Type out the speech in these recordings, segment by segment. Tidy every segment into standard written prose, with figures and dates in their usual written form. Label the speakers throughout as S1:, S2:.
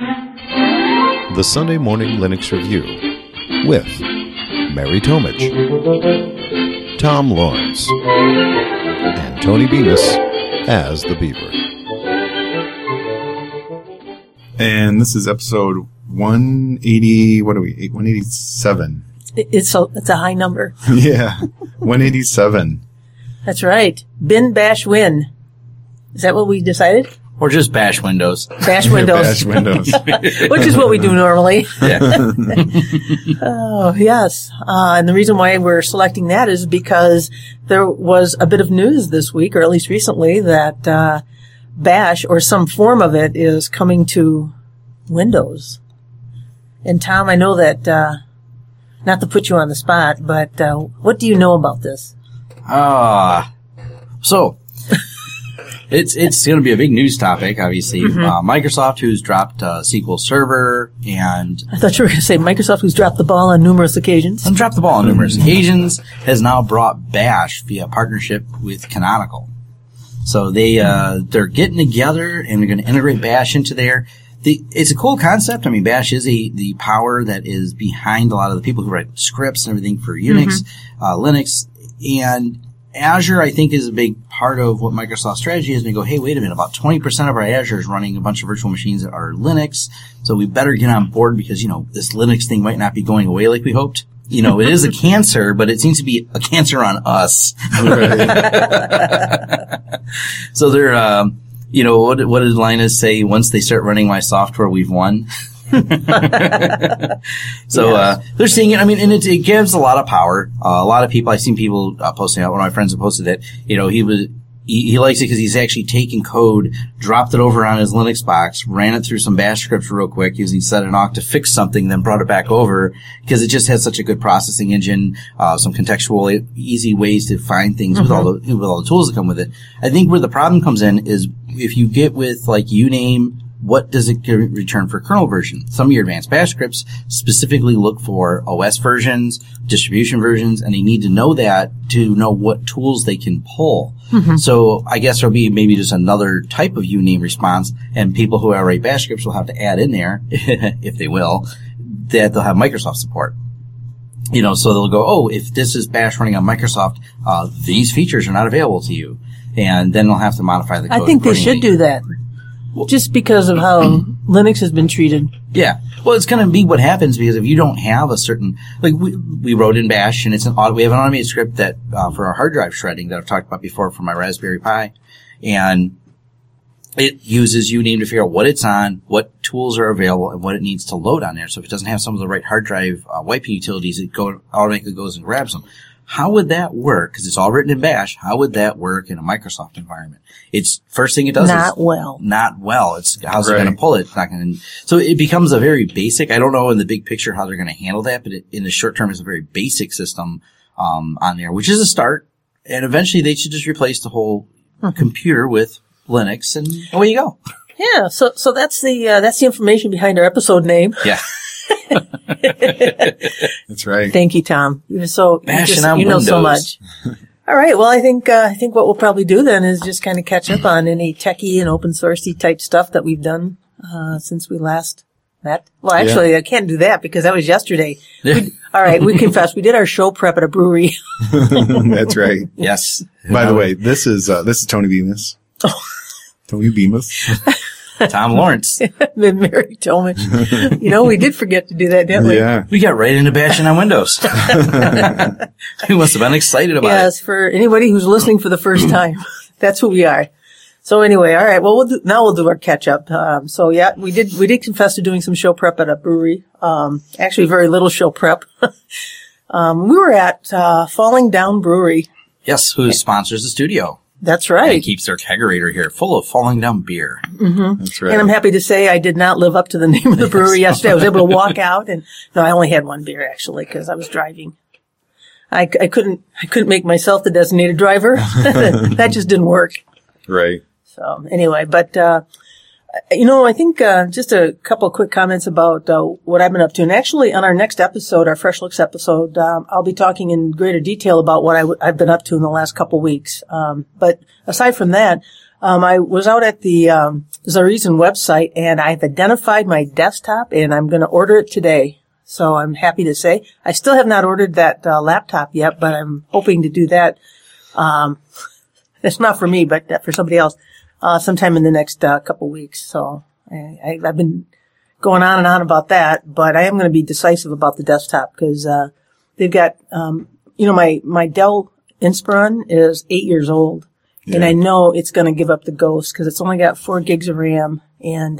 S1: The Sunday Morning Linux Review with Mary Tomich, Tom Lawrence, and Tony Bemis as the Beaver.
S2: And this is episode 180, 187.
S3: It's a high number.
S2: Yeah, 187.
S3: That's right. Bin, bash, win. Is that what we decided?
S4: Or just bash Windows.
S3: Bash Windows.
S2: Bash Windows.
S3: Which is what we do normally.
S4: Yeah.
S3: Oh, yes. And the reason why we're selecting that is because there was a bit of news this week, or at least recently, that Bash, or some form of it, is coming to Windows. And Tom, I know that, not to put you on the spot, but what do you know about this?
S4: So it's going to be a big news topic, obviously. Microsoft, who's dropped SQL Server, and
S3: I thought you were going to say Microsoft, who's dropped the ball on numerous occasions.
S4: And dropped the ball on numerous occasions, has now brought Bash via partnership with Canonical. So they're getting together and they're going to integrate Bash into there. It's a cool concept. I mean, Bash is the power that is behind a lot of the people who write scripts and everything for Unix, Linux, and Azure, I think, is a big part of what Microsoft's strategy is. And they go, hey, wait a minute, about 20% of our Azure is running a bunch of virtual machines that are Linux, so we better get on board because, this Linux thing might not be going away like we hoped. It is a cancer, but it seems to be a cancer on us. So they're, what did Linus say? Once they start running my software, we've won. So, they're seeing it. I mean, and it gives a lot of power. A lot of people, I've seen people posting out. One of my friends have posted that, he likes it because he's actually taken code, dropped it over on his Linux box, ran it through some bash scripts real quick using setanawk to fix something, then brought it back over because it just has such a good processing engine, some contextual, easy ways to find things with all the tools that come with it. I think where the problem comes in is if you get with like Uname, what does it return for kernel version? Some of your advanced bash scripts specifically look for OS versions, distribution versions, and they need to know that to know what tools they can pull. So I guess there'll be maybe just another type of Uname response, and people who write bash scripts will have to add in there, if they will, that they'll have Microsoft support. So they'll go, oh, if this is bash running on Microsoft, these features are not available to you. And then they'll have to modify the code.
S3: I think they should do that. Just because of how Linux has been treated.
S4: Yeah. Well, it's going to be what happens because if you don't have a certain, like we wrote in Bash and we have an automated script that, for our hard drive shredding that I've talked about before for my Raspberry Pi, and it uses Uname to figure out what it's on, what tools are available, and what it needs to load on there. So if it doesn't have some of the right hard drive, wiping utilities, it automatically goes and grabs them. How would that work? Because it's all written in Bash. How would that work in a Microsoft environment? It's first thing it does
S3: not well.
S4: It's how's it going to pull it? It's not going to. So it becomes a very basic. I don't know in the big picture how they're going to handle that, but in the short term, it's a very basic system on there, which is a start. And eventually, they should just replace the whole computer with Linux, and away you go.
S3: Yeah. So that's the information behind our episode name.
S4: Yeah.
S2: That's right.
S3: Thank you, Tom. You're so
S4: Bashing on
S3: you know
S4: Windows.
S3: so much. All right. Well, I think what we'll probably do then is just kind of catch up on any techie and open sourcey type stuff that we've done since we last met. Well, actually, I can't do that because that was yesterday. All right. We confess we did our show prep at a brewery.
S2: That's right.
S4: Yes.
S2: By the way, this is Tony Bemis. Tony Bemis.
S4: Tom Lawrence.
S3: Then Mary Tomich. We did forget to do that, didn't we?
S2: Yeah.
S4: We got right into bashing on Windows. We must have been excited about it.
S3: Yes, for anybody who's listening for the first time, that's who we are. So anyway, all right. Well, we'll do our catch up. We did confess to doing some show prep at a brewery. Actually very little show prep. We were at Falling Down Brewery.
S4: Yes, who sponsors the studio.
S3: That's right.
S4: And keeps their kegerator here full of Falling Down beer.
S2: That's right.
S3: And I'm happy to say I did not live up to the name of the brewery yesterday. I was able to walk out I only had one beer actually because I was driving. I couldn't make myself the designated driver. That just didn't work.
S2: Right.
S3: So anyway, but I think just a couple of quick comments about what I've been up to. And actually, on our next episode, our Fresh Looks episode, I'll be talking in greater detail about what I've been up to in the last couple of weeks. But aside from that, I was out at the Zareason website, and I've identified my desktop, and I'm going to order it today. So I'm happy to say I still have not ordered that laptop yet, but I'm hoping to do that. It's not for me, but for somebody else, sometime in the next couple weeks. So I've been going on and on about that, but I am going to be decisive about the desktop because they've got, my Dell Inspiron is 8 years old. Yeah. And I know it's going to give up the ghost because it's only got 4 gigs of RAM, and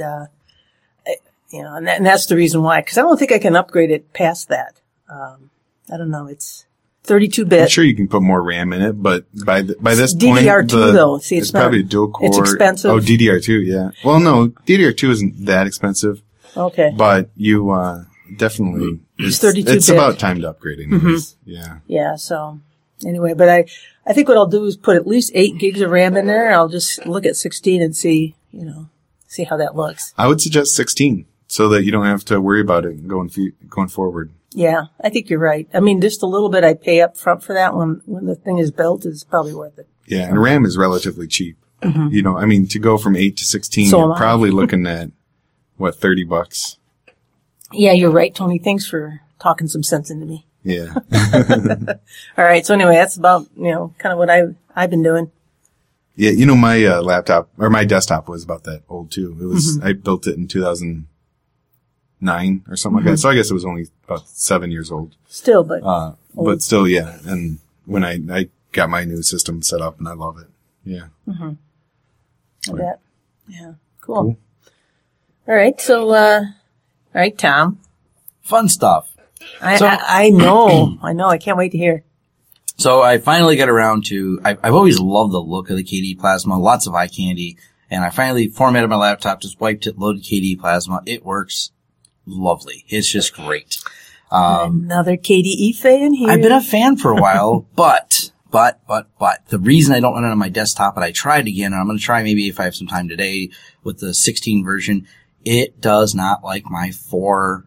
S3: and that's the reason why. Because I don't think I can upgrade it past that. I don't know. It's 32-bit.
S2: I'm sure you can put more RAM in it, but by this
S3: it's
S2: point,
S3: DDR2 though. See,
S2: it's probably a dual core.
S3: It's expensive.
S2: Oh, DDR2, yeah. Well, no, DDR2 isn't that expensive.
S3: Okay.
S2: But you definitely
S3: it's 32-bit.
S2: It's about time to upgrading. Mm-hmm. Yeah.
S3: Yeah. So anyway, but I think what I'll do is put at least 8 gigs of RAM in there. I'll just look at 16 and see how that looks.
S2: I would suggest 16 so that you don't have to worry about it going forward.
S3: Yeah, I think you're right. I mean, just a little bit I pay up front for that when the thing is built is probably worth it.
S2: Yeah, and RAM is relatively cheap.
S3: Mm-hmm.
S2: To go from 8 to 16, you're probably looking at, $30?
S3: Yeah, you're right, Tony. Thanks for talking some sense into me.
S2: Yeah.
S3: All right. So anyway, that's about, kind of what I've been doing.
S2: Yeah. My laptop or my desktop was about that old too. It was, I built it in 2009 or something like that. So I guess it was only about 7 years old.
S3: Still, but
S2: still, yeah. And when I got my new system set up and I love it. Yeah.
S3: Mm-hmm. I bet. Yeah. Cool. All right. So, all right, Tom.
S4: Fun stuff.
S3: I know. I can't wait to hear.
S4: So I finally got around to, I've always loved the look of the KDE Plasma, lots of eye candy, and I finally formatted my laptop, just wiped it, loaded KDE Plasma. It works lovely. It's just great.
S3: Another KDE fan here.
S4: I've been a fan for a while, but the reason I don't run it on my desktop, and I tried again, and I'm going to try maybe if I have some time today with the 16 version, it does not like my 4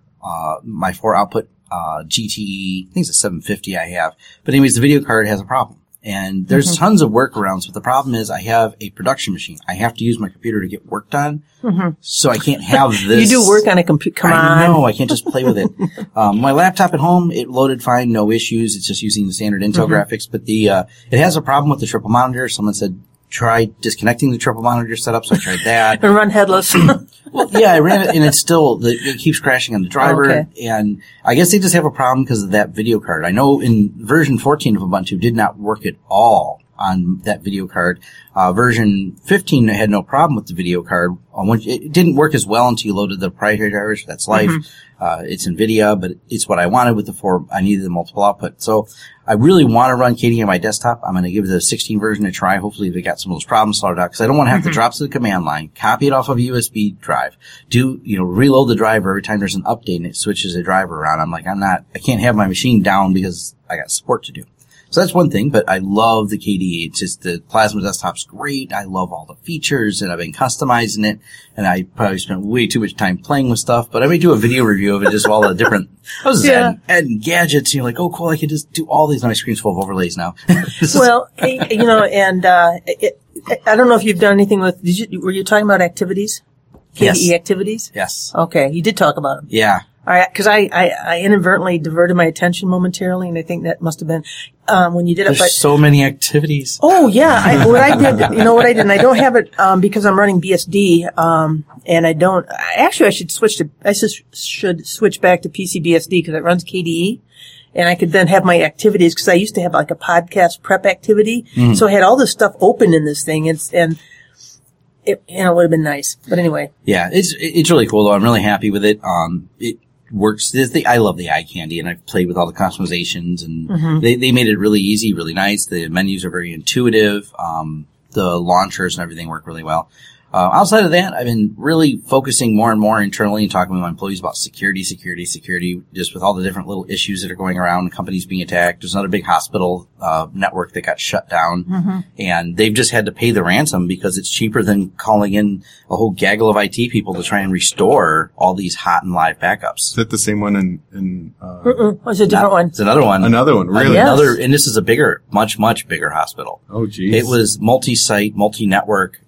S4: output GTE, I think it's a 750 I have. But anyways, the video card has a problem. And there's tons of workarounds, but the problem is I have a production machine. I have to use my computer to get work done. So I can't have this.
S3: You do work on a computer. Come on.
S4: I know. I can't just play with it. My laptop at home, it loaded fine. No issues. It's just using the standard Intel graphics. But it has a problem with the triple monitor. Someone said, try disconnecting the triple monitor setup. So I tried that.
S3: And run headless.
S4: Well, yeah, I ran it and it keeps crashing on the driver.
S3: Okay.
S4: And I guess they just have a problem because of that video card. I know in version 14 of Ubuntu did not work at all on that video card. Version 15 had no problem with the video card. It didn't work as well until you loaded the proprietary drivers. That's life. It's NVIDIA, but it's what I wanted with the 4. I needed the multiple output. So I really want to run KDE on my desktop. I'm going to give the 16 version a try. Hopefully they got some of those problems sorted out because I don't want to have to drop to the command line, copy it off of a USB drive, reload the driver every time there's an update and it switches the driver around. I'm like, I can't have my machine down because I got support to do. So that's one thing, but I love the KDE. It's just the Plasma desktop's great. I love all the features and I've been customizing it and I probably spent way too much time playing with stuff, but I may do a video review of it, just all the different, I was adding gadgets and you're like, oh cool, I can just do all these. My screen's full of overlays now.
S3: Well, and, I don't know if you've done anything with, were you talking about activities? KDE activities?
S4: Yes.
S3: Okay. You did talk about them.
S4: Yeah.
S3: All right, because I inadvertently diverted my attention momentarily, and I think that must have been when you did it.
S4: There's so many activities.
S3: Oh yeah, what I did, and I don't have it because I'm running BSD, and I don't. Actually, I should switch back to PCBSD because it runs KDE, and I could then have my activities because I used to have like a podcast prep activity, so I had all this stuff open in this thing, and. It would have been nice, but anyway.
S4: Yeah, it's really cool though. I'm really happy with it. It works. I love the eye candy, and I've played with all the customizations, and they made it really easy, really nice. The menus are very intuitive. The launchers and everything work really well. Outside of that, I've been really focusing more and more internally and talking with my employees about security, just with all the different little issues that are going around, companies being attacked. There's another big hospital network that got shut down, and they've just had to pay the ransom because it's cheaper than calling in a whole gaggle of IT people to try and restore all these hot and live backups.
S2: Is that the same one in
S3: It's a different one.
S4: It's another one.
S2: Another one, really?
S3: Yes.
S4: And this is a bigger, much bigger hospital.
S2: Oh, geez.
S4: It was multi-site, multi-network.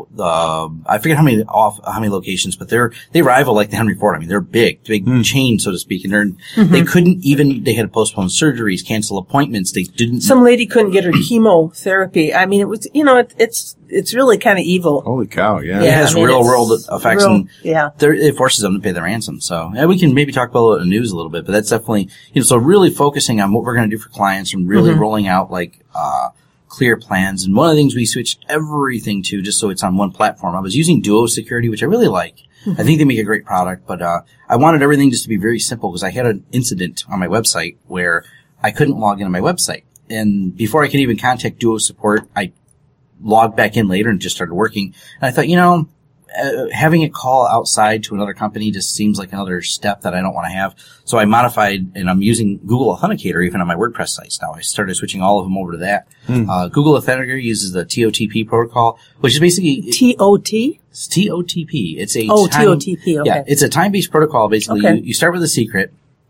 S4: I forget how many locations, but they rival like the Henry Ford. I mean, they're big chain, so to speak, and they couldn't even. They had to postpone surgeries, cancel appointments. They didn't.
S3: Some lady couldn't get her chemotherapy. I mean, it was, it's really kind of evil.
S2: Holy cow, yeah.
S4: It has real world effects, and
S3: yeah.
S4: It forces them to pay the ransom. So we can maybe talk about the news a little bit, but that's definitely so really focusing on what we're going to do for clients and really rolling out clear plans. And one of the things we switched everything to just so it's on one platform. I was using Duo Security, which I really like. I think they make a great product, but I wanted everything just to be very simple because I had an incident on my website where I couldn't log into my website. And before I could even contact Duo support, I logged back in later and just started working. And I thought, having it call outside to another company just seems like another step that I don't want to have. So I modified, and I'm using Google Authenticator even on my WordPress sites now. I started switching all of them over to that. Google Authenticator uses the TOTP protocol, which is basically
S3: TOT?
S4: It's TOTP. It's a
S3: TOTP. Okay.
S4: Yeah, it's a time-based protocol. Basically,
S3: Okay.
S4: you start with a secret.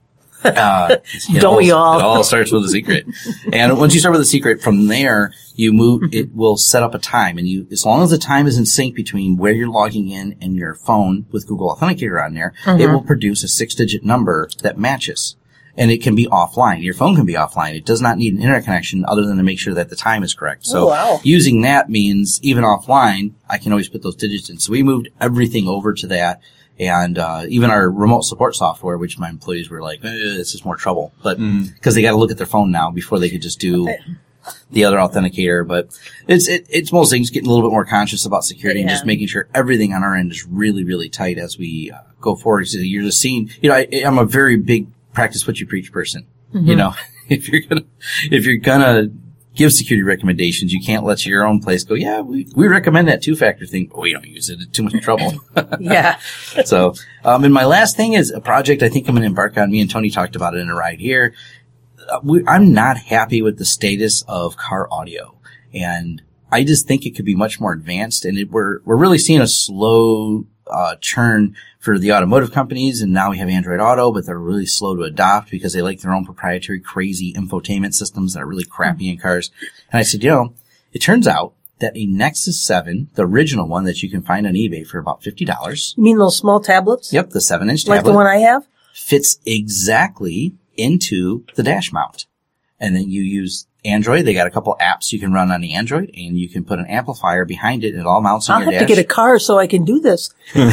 S3: Don't we all?
S4: It all starts with a secret. And once you start with a secret, from there, you move, it will set up a time. And as long as the time is in sync between where you're logging in and your phone with Google Authenticator on there, it will produce a 6-digit number that matches. And it can be offline. Your phone can be offline. It does not need an internet connection other than to make sure that the time is correct. So using that means even offline, I can always put those digits in. So we moved everything over to that. And even our remote support software, which my employees were like, this is more trouble. But because they got to look at their phone now before they could just do the other authenticator. But it's most things getting a little bit more conscious about security and just making sure everything on our end is really, really tight as we go forward. So you're just seeing, I'm a very big practice what you preach person. If you're gonna give security recommendations, you can't let your own place go, yeah, we recommend that 2-factor thing, but we don't use it. It's too much trouble.
S3: Yeah.
S4: So, and my last thing is a project I think I'm going to embark on. Me and Tony talked about it in a ride here. I'm not happy with the status of car audio. And I just think it could be much more advanced. And we're really seeing a slow churn for the automotive companies, and now we have Android Auto, but they're really slow to adopt because they like their own proprietary crazy infotainment systems that are really crappy in cars. And I said, it turns out that a Nexus 7, the original one that you can find on eBay for about $50.
S3: You mean those small tablets?
S4: Yep, the 7-inch tablet.
S3: Like the one I have?
S4: Fits exactly into the dash mount. And then you use Android. They got a couple apps you can run on the Android, and you can put an amplifier behind it, and it all mounts on your dash.
S3: I'll have to get a car so I can do this.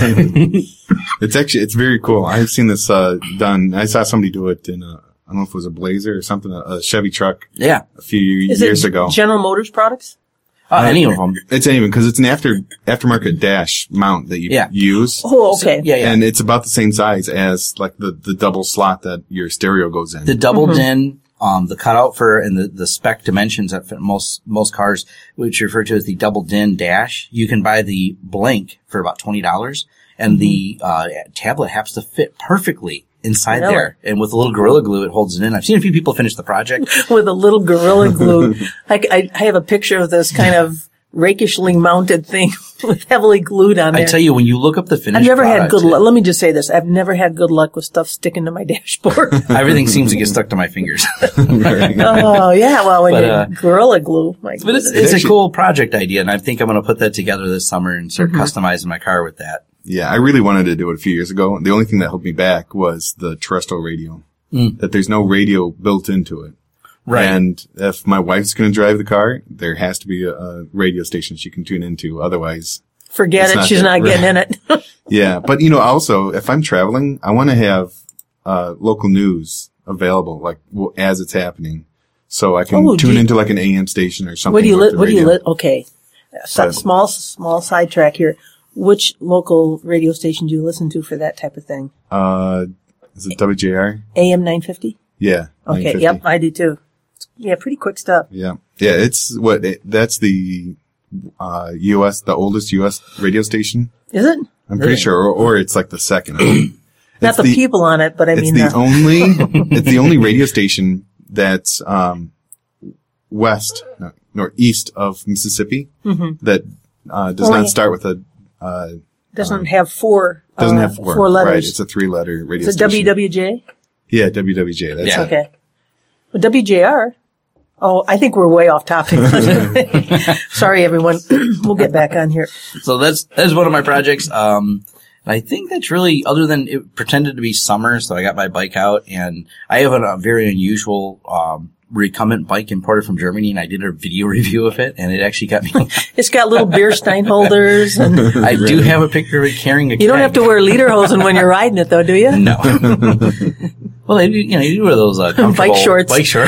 S2: It's very cool. I've seen this done. I saw somebody do it in I don't know if it was a Blazer or something, a Chevy truck.
S4: Yeah.
S2: A few years ago.
S3: General Motors products?
S4: Any of them.
S2: It's anyone, because it's an aftermarket dash mount that you use.
S3: Oh, okay.
S4: So, yeah.
S2: And it's about the same size as like the double slot that your stereo goes in.
S4: The double DIN, the cutout for, and the spec dimensions that fit most cars, which you refer to as the double DIN dash, you can buy the blank for about $20, and the tablet happens to fit perfectly inside there. And with a little Gorilla Glue, it holds it in. I've seen a few people finish the project.
S3: With a little Gorilla Glue. I have a picture of this kind of rakishly mounted thing with heavily glued on there.
S4: I tell you, when you look up the finished
S3: I've never
S4: product,
S3: had good luck. Let me just say this. I've never had good luck with stuff sticking to my dashboard.
S4: Everything seems to get stuck to my fingers.
S3: Oh, yeah. Well, when you Gorilla Glue. But
S4: it's a cool project idea, and I think I'm going to put that together this summer and start customizing my car with that.
S2: Yeah, I really wanted to do it a few years ago. The only thing that held me back was the terrestrial radio. That there's no radio built into it.
S4: Right.
S2: And if my wife's going to drive the car, there has to be a radio station she can tune into. Otherwise,
S3: forget it. She's not getting in it.
S2: Yeah. But, also, if I'm traveling, I want to have local news available, like as it's happening. So I can tune into like an AM station or something.
S3: Okay. Small sidetrack here. Which local radio station do you listen to for that type of thing?
S2: Is it WJR?
S3: AM 950?
S2: Yeah.
S3: Okay.
S2: 950.
S3: Yep. I do too. Yeah. Pretty quick stuff.
S2: Yeah. Yeah. That's the the oldest U.S. radio station.
S3: Is it?
S2: I'm pretty sure, or it's like the second.
S3: Not the people on it, but I mean
S2: it's the only radio station that's northeast of Mississippi that does not start with a
S3: doesn't have four letters.
S2: Right, it's a 3-letter radio station.
S3: WWJ?
S2: Yeah, WWJ. That's
S3: okay. Well, WJR. Oh, I think we're way off topic. Sorry, everyone. We'll get back on here.
S4: So that's one of my projects. I think that's really, other than it pretended to be summer, so I got my bike out, and I have a very unusual recumbent bike imported from Germany, and I did a video review of it, and it actually got me.
S3: It's got little beer stein holders, and
S4: I do have a picture of it carrying a
S3: You don't have to wear lederhosen when you're riding it, though, do you?
S4: No. Well, you do wear those comfortable
S3: bike shorts.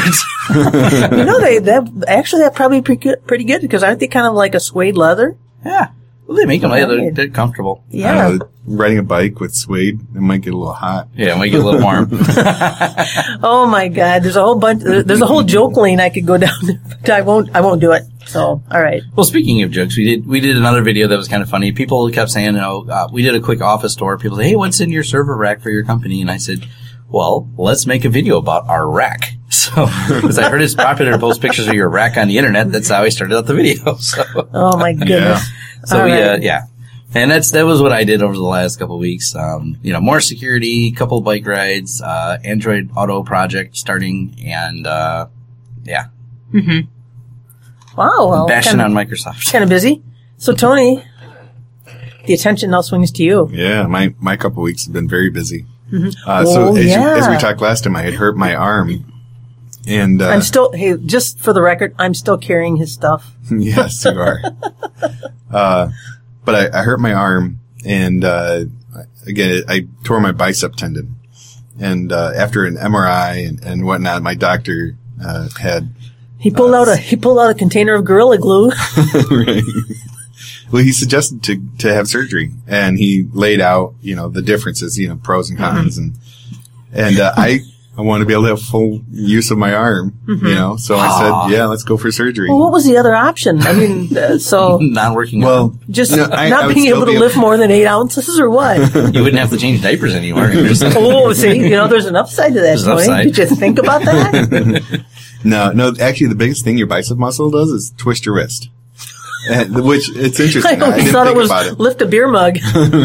S3: That probably pretty good, because aren't they kind of like a suede leather?
S4: Yeah. Well, they make them. They're comfortable.
S3: Yeah.
S2: Riding a bike with suede, it might get a little hot.
S4: Yeah, it might get a little warm.
S3: Oh my God. There's a whole joke lane I could go down, but I won't do it. So, all right.
S4: Well, speaking of jokes, we did another video that was kind of funny. People kept saying, we did a quick office tour. People say, hey, what's in your server rack for your company? And I said, well, let's make a video about our rack. So, because I heard it's popular to post pictures of your rack on the internet. That's how I started out the video. So.
S3: Oh my goodness.
S2: Yeah.
S4: So and that was what I did over the last couple of weeks. More security, couple of bike rides, Android Auto project starting, and
S3: Mm-hmm. Wow. Well,
S4: bashing on Microsoft.
S3: Kind of busy. So Tony, the attention now swings to you.
S2: Yeah, my couple of weeks have been very busy.
S3: Mm-hmm.
S2: As we talked last time, I had hurt my arm. And
S3: I'm still, hey, just for the record, I'm still carrying his stuff.
S2: Yes, you are. But I hurt my arm, and again, I tore my bicep tendon. And after an MRI and whatnot, my doctor had
S3: he pulled out a container of Gorilla Glue.
S2: Right. Well, he suggested to have surgery, and he laid out the differences, pros and cons, and I want to be able to have full use of my arm, so I said, yeah, let's go for surgery.
S3: Well, what was the other option? I mean,
S4: not working.
S2: Well,
S3: just not being able to lift more than 8 ounces, or what?
S4: You wouldn't have to change diapers anymore.
S3: See, there's an upside to that, Tony. Did you think about that?
S2: No, actually, the biggest thing your bicep muscle does is twist your wrist. Which it's interesting. I didn't
S3: thought
S2: think
S3: it was
S2: about it.
S3: Lift a beer mug.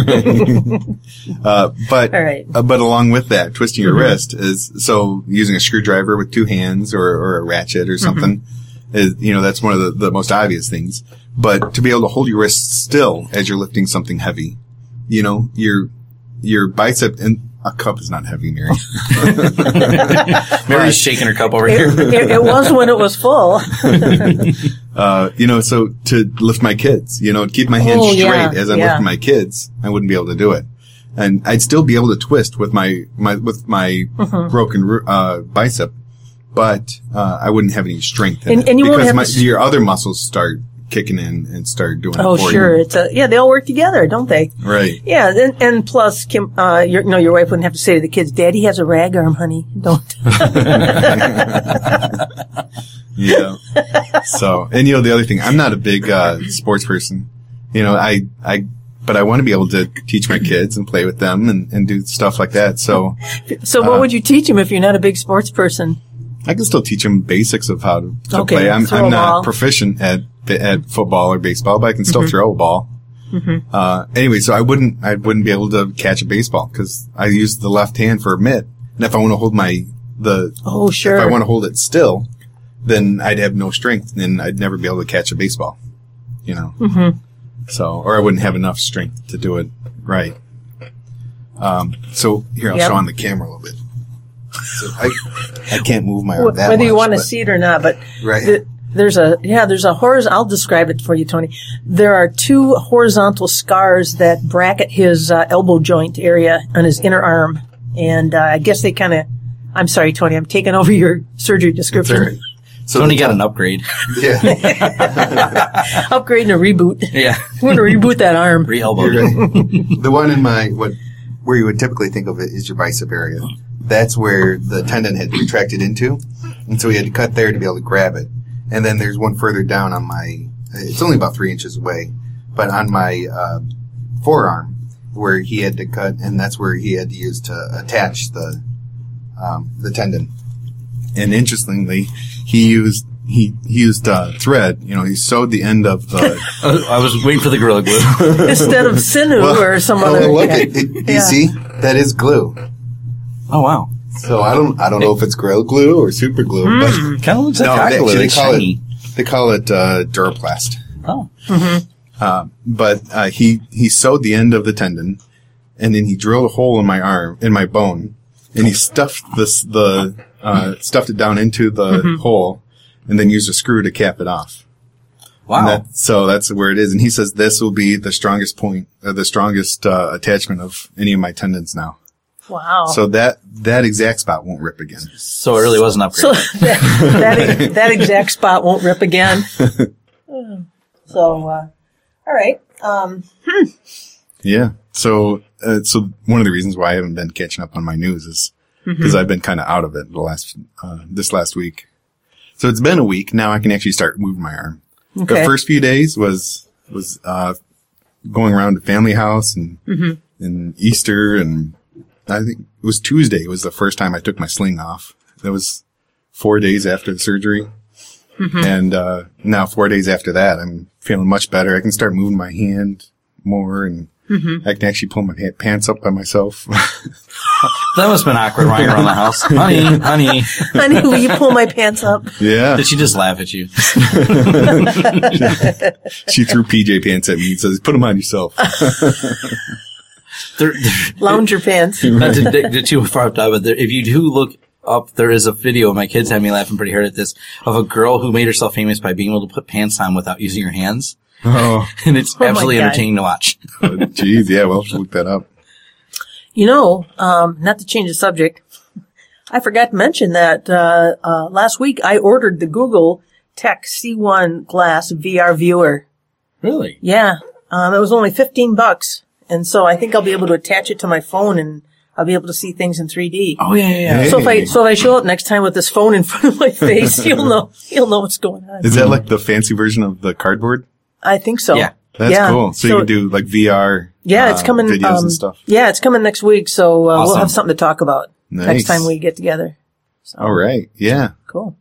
S2: But
S3: all right.
S2: But along with that, twisting your wrist is so using a screwdriver with 2 hands or a ratchet or something is that's one of the most obvious things. But to be able to hold your wrist still as you're lifting something heavy, your bicep and a cup is not heavy, Mary.
S4: Mary's shaking her cup over here.
S3: It was when it was full.
S2: So to lift my kids, keep my hands straight as I'm lifting my kids, I wouldn't be able to do it. And I'd still be able to twist with my broken, bicep, but, I wouldn't have any strength in it.
S3: And you won't have
S2: your other muscles start kicking in and start doing it for
S3: sure.
S2: you.
S3: They all work together, don't they?
S2: Right.
S3: Yeah, and plus, Kim, your wife wouldn't have to say to the kids, "Daddy has a rag arm, honey. Don't."
S2: Yeah. So, and the other thing, I'm not a big sports person. But I want to be able to teach my kids and play with them and do stuff like that. So
S3: what would you teach them if you're not a big sports person?
S2: I can still teach them basics of how to play. I'm not proficient at football or baseball, but I can still throw a ball. Anyway, so I wouldn't be able to catch a baseball because I use the left hand for a mitt. And if I want to hold if I want to hold it still, then I'd have no strength and I'd never be able to catch a baseball, So, or I wouldn't have enough strength to do it right. So here, I'll show on the camera a little bit. So I can't move my arm that much.
S3: Whether you want to see it or not, but
S2: right.
S3: There's a horizontal, I'll describe it for you, Tony. There are 2 horizontal scars that bracket his elbow joint area on his inner arm. And I guess they kind of, I'm sorry, Tony, I'm taking over your surgery description.
S2: Right.
S4: So Tony got an upgrade.
S2: Yeah.
S3: Upgrade and a reboot.
S4: Yeah.
S3: We're going to reboot that arm.
S4: Re-elbowed.
S2: Right. The one in where you would typically think of it is your bicep area. That's where the tendon had retracted into. And so he had to cut there to be able to grab it. And then there's one further down on my it's only about 3 inches away, but on my forearm where he had to cut, and that's where he had to use to attach the tendon. And interestingly, he used thread. He sewed the end of the.
S4: I was waiting for the Gorilla Glue
S3: instead of sinew or some other.
S2: Look, you see, that is glue.
S4: Oh wow!
S2: So I don't know if it's Gorilla Glue or Super Glue, but
S4: kind of looks like hot glue.
S2: They call it Duraplast.
S4: Oh.
S2: Mm-hmm. But he sewed the end of the tendon, and then he drilled a hole in my bone, and he stuffed stuffed it down into the hole, and then used a screw to cap it off.
S4: Wow!
S2: So that's where it is, and he says this will be the strongest point, the strongest attachment of any of my tendons now.
S3: Wow!
S2: So that exact spot won't rip again.
S4: So it really was an upgrade.
S3: So that exact spot won't rip again. So, all right.
S2: Yeah. So one of the reasons why I haven't been catching up on my news is because I've been kind of out of it this last week. So it's been a week now. I can actually start moving my arm. Okay. The first few days was going around the family house and Easter, and I think it was Tuesday was the first time I took my sling off. That was 4 days after the surgery. And now 4 days after that, I'm feeling much better. I can start moving my hand more, and I can actually pull my pants up by myself.
S4: That must have been awkward running around the house. Honey,
S3: will you pull my pants up?
S2: Yeah.
S4: Did she just laugh at you?
S2: She threw PJ pants at me and says, "Put them on yourself."
S3: Lounger pants.
S4: Not to dig too far up, but if you do look up, there is a video. My kids had me laughing pretty hard at this, of a girl who made herself famous by being able to put pants on without using her hands.
S2: Oh.
S4: And it's absolutely entertaining to watch.
S2: Jeez, yeah, we'll have to look that up.
S3: Not to change the subject, I forgot to mention that last week I ordered the Google Tech C1 Glass VR viewer.
S4: Really?
S3: Yeah. It was only $15, and so I think I'll be able to attach it to my phone, and I'll be able to see things in 3D.
S4: Oh yeah.
S2: Hey.
S3: So if I show up next time with this phone in front of my face, you'll know what's going on.
S2: Is that like the fancy version of the cardboard?
S3: I think so.
S4: Yeah.
S2: That's cool. So you can do like VR.
S3: Yeah, it's coming.
S2: Videos and stuff.
S3: Yeah, it's coming next week. So we'll have something to talk about next time we get together. So,
S2: all right. Yeah.
S3: Cool.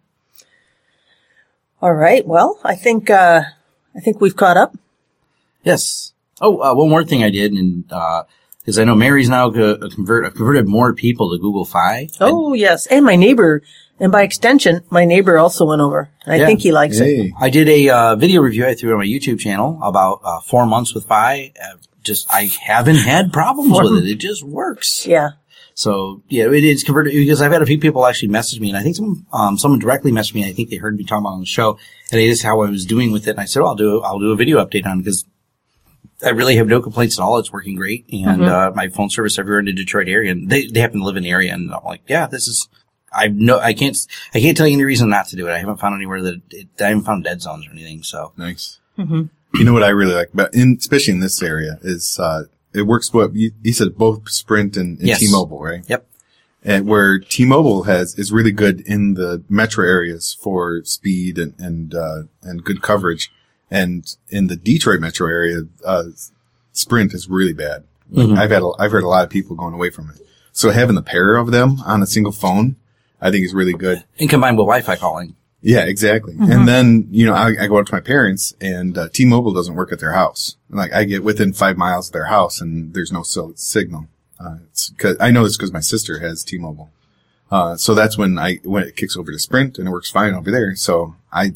S3: All right. Well, I think we've caught up.
S4: Yes. Oh, one more thing I did, and because I know Mary's now converted more people to Google Fi.
S3: Oh, yes. And my neighbor, and by extension, my neighbor also went over. I think he likes it.
S4: I did a video review I threw on my YouTube channel about 4 months with Fi. I haven't had problems with it. It just works.
S3: Yeah.
S4: So, yeah, it is converted, because I've had a few people actually message me, and I think someone directly messaged me, and I think they heard me talking about it on the show, and they asked how I was doing with it, and I said, I'll do a video update on it, because I really have no complaints at all. It's working great, and my phone service everywhere in the Detroit area, and they happen to live in the area, and I'm like, yeah, this is, I can't tell you any reason not to do it. I haven't found anywhere I haven't found dead zones or anything, so.
S2: Nice. You know what I really like about, especially in this area, is, it works what you said, both Sprint and
S4: Yes.
S2: T-Mobile, right?
S4: Yep.
S2: And where T-Mobile is really good in the metro areas for speed and good coverage. And in the Detroit metro area, Sprint is really bad. I've heard a lot of people going away from it. So having the pair of them on a single phone, I think is really good.
S4: And combined with Wi-Fi calling.
S2: Yeah, exactly. And then, I go up to my parents, and T-Mobile doesn't work at their house. Like, I get within 5 miles of their house and there's no signal. I know it's because my sister has T-Mobile. So that's when it kicks over to Sprint, and it works fine over there. So I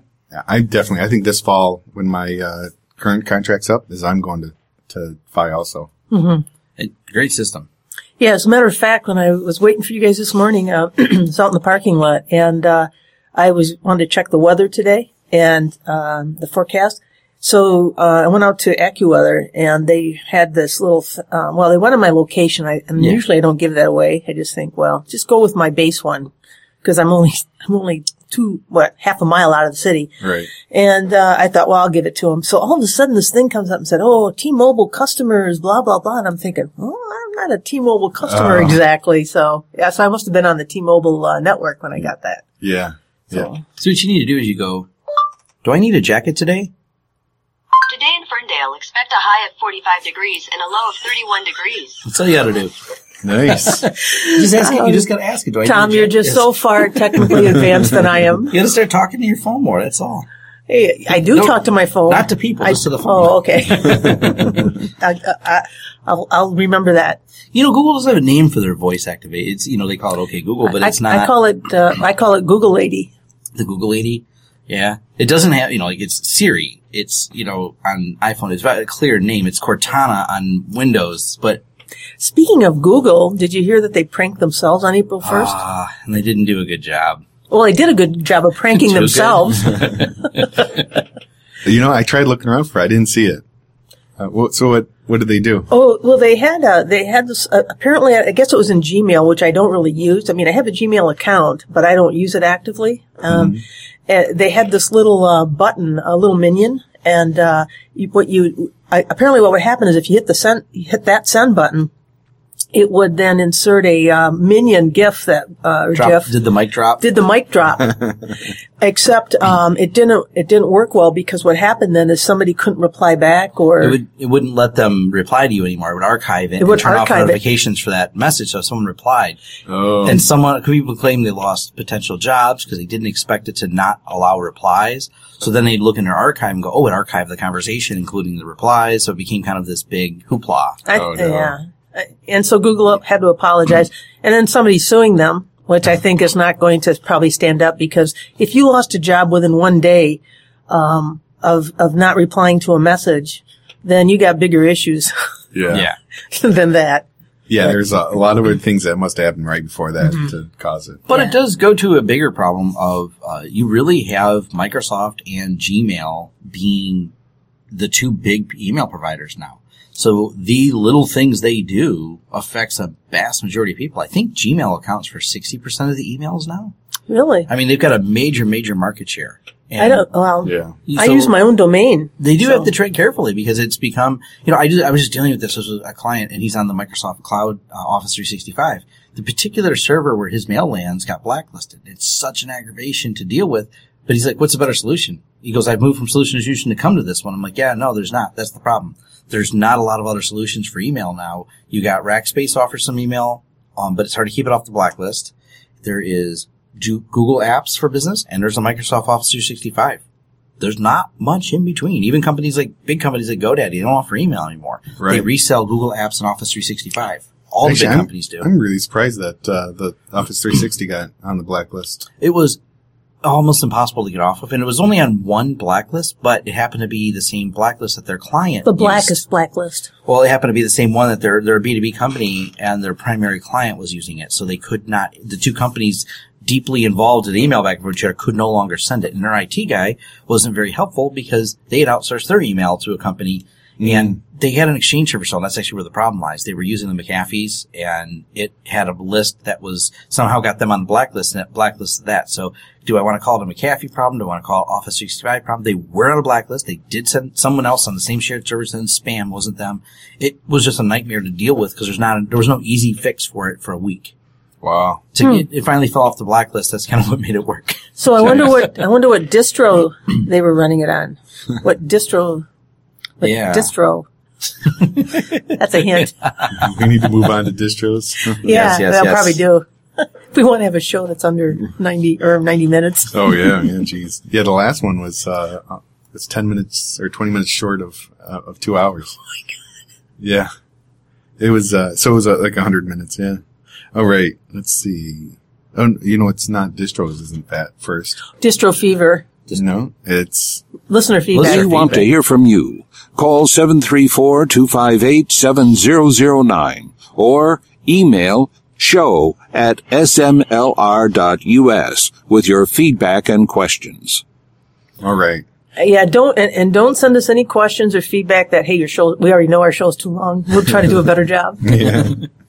S2: think this fall, when my current contract's up, I'm going to Fi also.
S4: Great system.
S3: Yeah, as a matter of fact, when I was waiting for you guys this morning, I was out in the parking lot, and I wanted to check the weather today and the forecast. So I went out to AccuWeather, and they had this little. They wanted my location. Usually I don't give that away. I just think, well, just go with my base one, because I'm only half a mile out of the city.
S2: Right.
S3: And I thought, well, I'll give it to them. So all of a sudden, this thing comes up and said, "Oh, T-Mobile customers, blah blah blah." And I'm thinking, I'm not a T-Mobile customer exactly. So I must have been on the T-Mobile network when I got that.
S2: Yeah.
S3: So
S4: what you need to do is you go, do I need a jacket today?
S5: email. Expect a high of 45 degrees and a low of 31 degrees.
S4: That's all you got to do.
S2: Nice.
S4: You just got to ask it.
S3: Tom, you're just so far technically advanced than I am.
S4: You got to start talking to your phone more. That's all.
S3: Hey, I do talk to my phone.
S4: Not to people, just to the phone.
S3: Oh, okay. I'll remember that.
S4: Google doesn't have a name for their voice activate. It's, they call it OK Google, but it's not.
S3: I call it Google Lady.
S4: The Google Lady? Yeah. It doesn't have, it's Siri. It's, on iPhone, it's a clear name. It's Cortana on Windows, but.
S3: Speaking of Google, did you hear that they pranked themselves on April 1st?
S4: And they didn't do a good job.
S3: Well, they did a good job of pranking themselves.
S2: I tried looking around for it. I didn't see it. So what did they do?
S3: Oh, well, they had this, apparently, I guess it was in Gmail, which I don't really use. I mean, I have a Gmail account, but I don't use it actively. They had this little, button, a little minion, and, apparently what would happen is if you hit that send button, it would then insert a minion GIF that
S4: did the mic drop?
S3: Did the mic drop? Except it didn't work well because what happened then is somebody couldn't reply back, or
S4: it wouldn't let them reply to you anymore. It would archive it and turn off notifications for that message. So if someone replied, and people claim they lost potential jobs because they didn't expect it to not allow replies. So then they'd look in their archive and go, "Oh, it archived the conversation, including the replies." So it became kind of this big hoopla.
S3: Yeah. And so Google had to apologize. And then somebody's suing them, which I think is not going to probably stand up, because if you lost a job within one day of not replying to a message, then you got bigger issues than that.
S2: Yeah, there's a lot of weird things that must have happened right before that to cause it.
S4: But it does go to a bigger problem of you really have Microsoft and Gmail being the two big email providers now. So the little things they do affects a vast majority of people. I think Gmail accounts for 60% of the emails now.
S3: Really?
S4: I mean, they've got a major market share. And
S3: I use my own domain.
S4: They do have to tread carefully because it's become, I was just dealing with this with a client, and he's on the Microsoft Cloud Office 365. The particular server where his mail lands got blacklisted. It's such an aggravation to deal with. But he's like, what's a better solution? He goes, I've moved from solution to solution to come to this one. I'm like, yeah, no, there's not. That's the problem. There's not a lot of other solutions for email now. You got Rackspace offers some email, but it's hard to keep it off the blacklist. There is Google Apps for Business, and there's a Microsoft Office 365. There's not much in between. Even big companies like GoDaddy, they don't offer email anymore. Right. They resell Google Apps and Office 365. All the big companies do.
S2: I'm really surprised that the Office 360 got on the blacklist.
S4: It was almost impossible to get off of, and it was only on one blacklist, but it happened to be the same blacklist that their client
S3: The blackest blacklist.
S4: Well, it happened to be the same one that their B2B company and their primary client was using it, so they could not, the two companies deeply involved in the email back and forth could no longer send it, and their IT guy wasn't very helpful because they had outsourced their email to a company, and they had an Exchange server, so that's actually where the problem lies. They were using the McAfee's, and it had a list that was somehow got them on the blacklist, and it blacklisted that. So do I want to call it a McAfee problem? Do I want to call it Office 365 problem? They were on a blacklist. They did send someone else on the same shared server, and spam wasn't them. It was just a nightmare to deal with because there was no easy fix for it for a week.
S2: Wow.
S4: It finally fell off the blacklist. That's kind of what made it work.
S3: So I wonder what distro they were running it on. What distro? Distro. That's a hint.
S2: We need to move on to distros.
S3: Yeah, they'll probably do. We want to have a show that's under 90 minutes.
S2: Oh yeah, geez. Yeah, the last one was it's 10 minutes or 20 minutes short of 2 hours.
S3: Oh my god.
S2: Yeah. It was so it was like 100 minutes, yeah. All right, let's see. Oh, it's not distros, isn't that first?
S3: Distro fever.
S2: No, it's
S3: listener feedback.
S6: We want to hear from you. Call 734-258-7009 or email show@smlr.us with your feedback and questions.
S2: All right.
S3: Yeah, don't send us any questions or feedback that, hey, your show, we already know our show's too long. We'll try to do a better job.
S2: Yeah.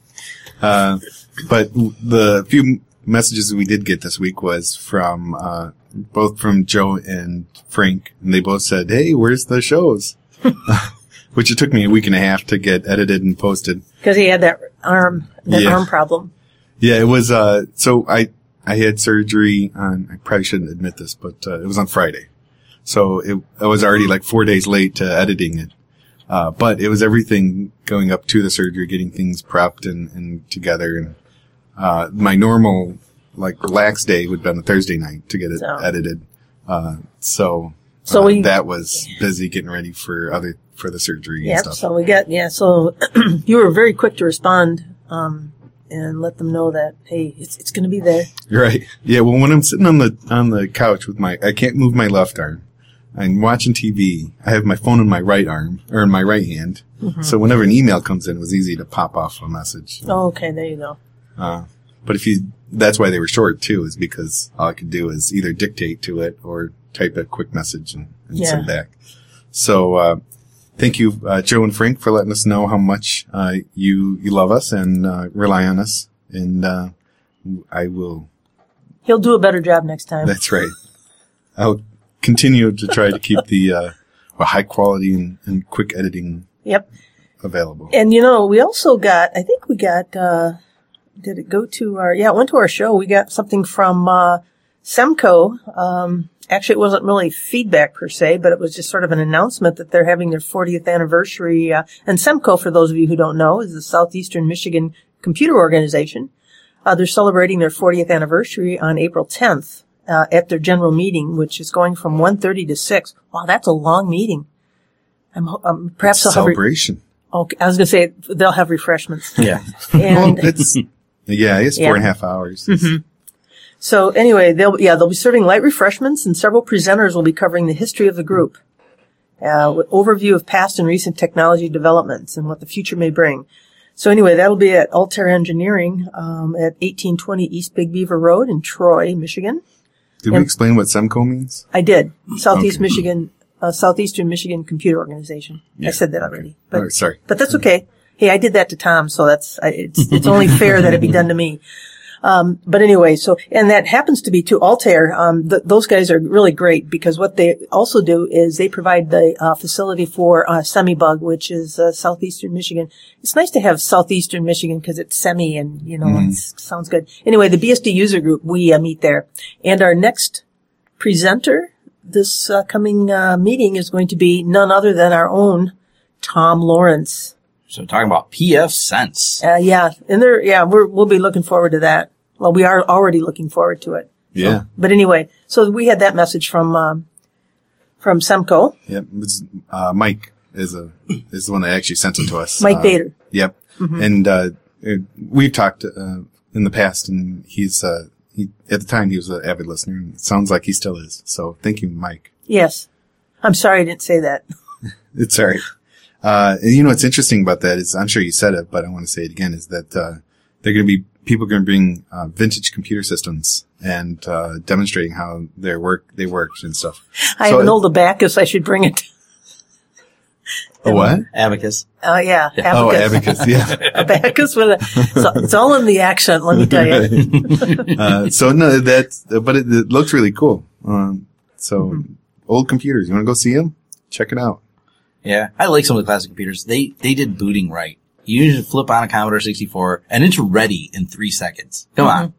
S2: But the few messages we did get this week was from, both from Joe and Frank, and they both said, hey, where's the shows? Which it took me a week and a half to get edited and posted.
S3: Because he had that arm problem.
S2: Yeah, it was, so I had surgery on, I probably shouldn't admit this, but, it was on Friday. So I was already like 4 days late to editing it. But it was everything going up to the surgery, getting things prepped and together. And, my normal, relaxed day would have been a Thursday night to get it edited. So that was busy getting ready for the surgery and stuff.
S3: So you were very quick to respond, and let them know that, hey, it's going to be there.
S2: Right. Yeah. Well, when I'm sitting on the couch I can't move my left arm. I'm watching TV. I have my phone in my right arm, or in my right hand. Mm-hmm. So whenever an email comes in, it was easy to pop off a message.
S3: Oh, okay. There you go.
S2: But that's why they were short too, is because all I could do is either dictate to it or type a quick message and send back. So, thank you, Joe and Frank, for letting us know how much, you love us and, rely on us. And,
S3: He'll do a better job next time.
S2: That's right. I'll continue to try to keep the, high quality and quick editing.
S3: Yep.
S2: Available.
S3: And, we also got, did it go to it went to our show. We got something from, Semco. Actually, it wasn't really feedback per se, but it was just sort of an announcement that they're having their 40th anniversary. And Semco, for those of you who don't know, is the Southeastern Michigan Computer Organization. They're celebrating their 40th anniversary on April 10th at their general meeting, which is going from 1:30 to 6. Wow, that's a long meeting. Perhaps
S2: it's a celebration.
S3: Okay, I was going to say they'll have refreshments.
S4: Yeah.
S3: And
S2: it's 4.5 hours.
S3: Mm-hmm. So anyway, they'll be serving light refreshments, and several presenters will be covering the history of the group, with overview of past and recent technology developments and what the future may bring. So anyway, that'll be at Altair Engineering, at 1820 East Big Beaver Road in Troy, Michigan.
S2: Did we explain what Semco means?
S3: I did. Southeastern Michigan Computer Organization. Yeah. I said that already. But,
S2: sorry.
S3: But that's okay. Hey, I did that to Tom, so it's only fair that it be done to me. But anyway, and that happens to be to Altair. Those guys are really great because what they also do is they provide the facility for Semibug, which is Southeastern Michigan. It's nice to have Southeastern Michigan because it's semi and it sounds good. Anyway, the BSD user group, we meet there, and our next presenter this coming meeting is going to be none other than our own Tom Lawrence.
S4: So talking about pfSense.
S3: We'll be looking forward to that. Well, we are already looking forward to it.
S2: Yeah.
S3: So, but anyway, so we had that message from Semco.
S2: Yep. It was, Mike is the one that actually sent it to us.
S3: Mike Bader.
S2: Yep. Mm-hmm. And, we've talked, in the past, and at the time he was an avid listener, and it sounds like he still is. So thank you, Mike.
S3: Yes. I'm sorry I didn't say that.
S2: It's all right. What's interesting about that is, I'm sure you said it, but I want to say it again, is that, people are going to bring, vintage computer systems and, demonstrating how they worked and stuff.
S3: I have an old abacus. I should bring it.
S2: A what?
S4: Abacus.
S3: Oh, yeah. Abacus.
S2: Oh, abacus, yeah.
S3: Abacus it's all in the accent, let me tell you.
S2: But it looks really cool. Old computers, you want to go see them? Check it out.
S4: Yeah. I like some of the classic computers. They did booting right. You usually flip on a Commodore 64 and it's ready in 3 seconds. Come on.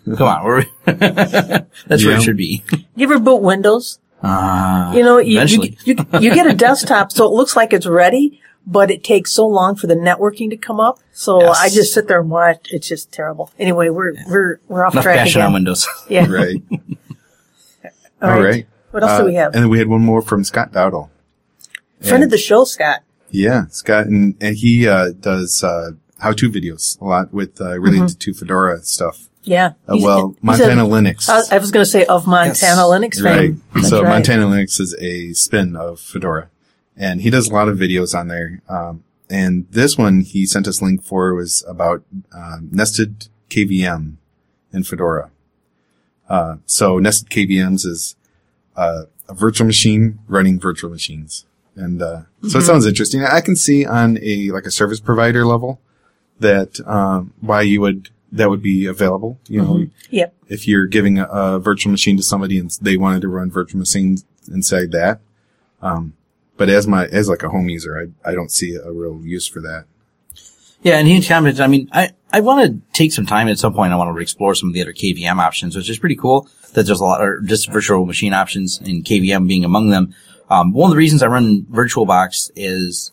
S4: That's where it should be.
S3: You ever boot Windows?
S4: Eventually.
S3: You get a desktop so it looks like it's ready, but it takes so long for the networking to come up. So yes. I just sit there and watch. It's just terrible. Anyway, we're off
S4: Enough
S3: track
S4: passion
S3: again.
S4: on Windows.
S3: Yeah.
S2: Right.
S3: All right. What else do we have?
S2: And we had one more from Scott Dowdle.
S3: Friend of the show, Scott.
S2: Yeah, Scott, and he does how-to videos a lot with related to Fedora stuff.
S3: Yeah.
S2: Montana Linux.
S3: I was going to say of Montana Linux fame.
S2: Right. So right. Montana Linux is a spin of Fedora, and he does a lot of videos on there. And this one he sent us a link for was about nested KVM in Fedora. So nested KVMs is a virtual machine running virtual machines. And, so it sounds interesting. I can see on a service provider level that, that would be available,
S3: Yep.
S2: If you're giving a virtual machine to somebody and they wanted to run virtual machines inside that. But as a home user, I don't see a real use for that.
S4: Yeah. And he commented, I want to take some time at some point. I want to explore some of the other KVM options, which is pretty cool that there's a lot of just virtual machine options and KVM being among them. One of the reasons I run VirtualBox is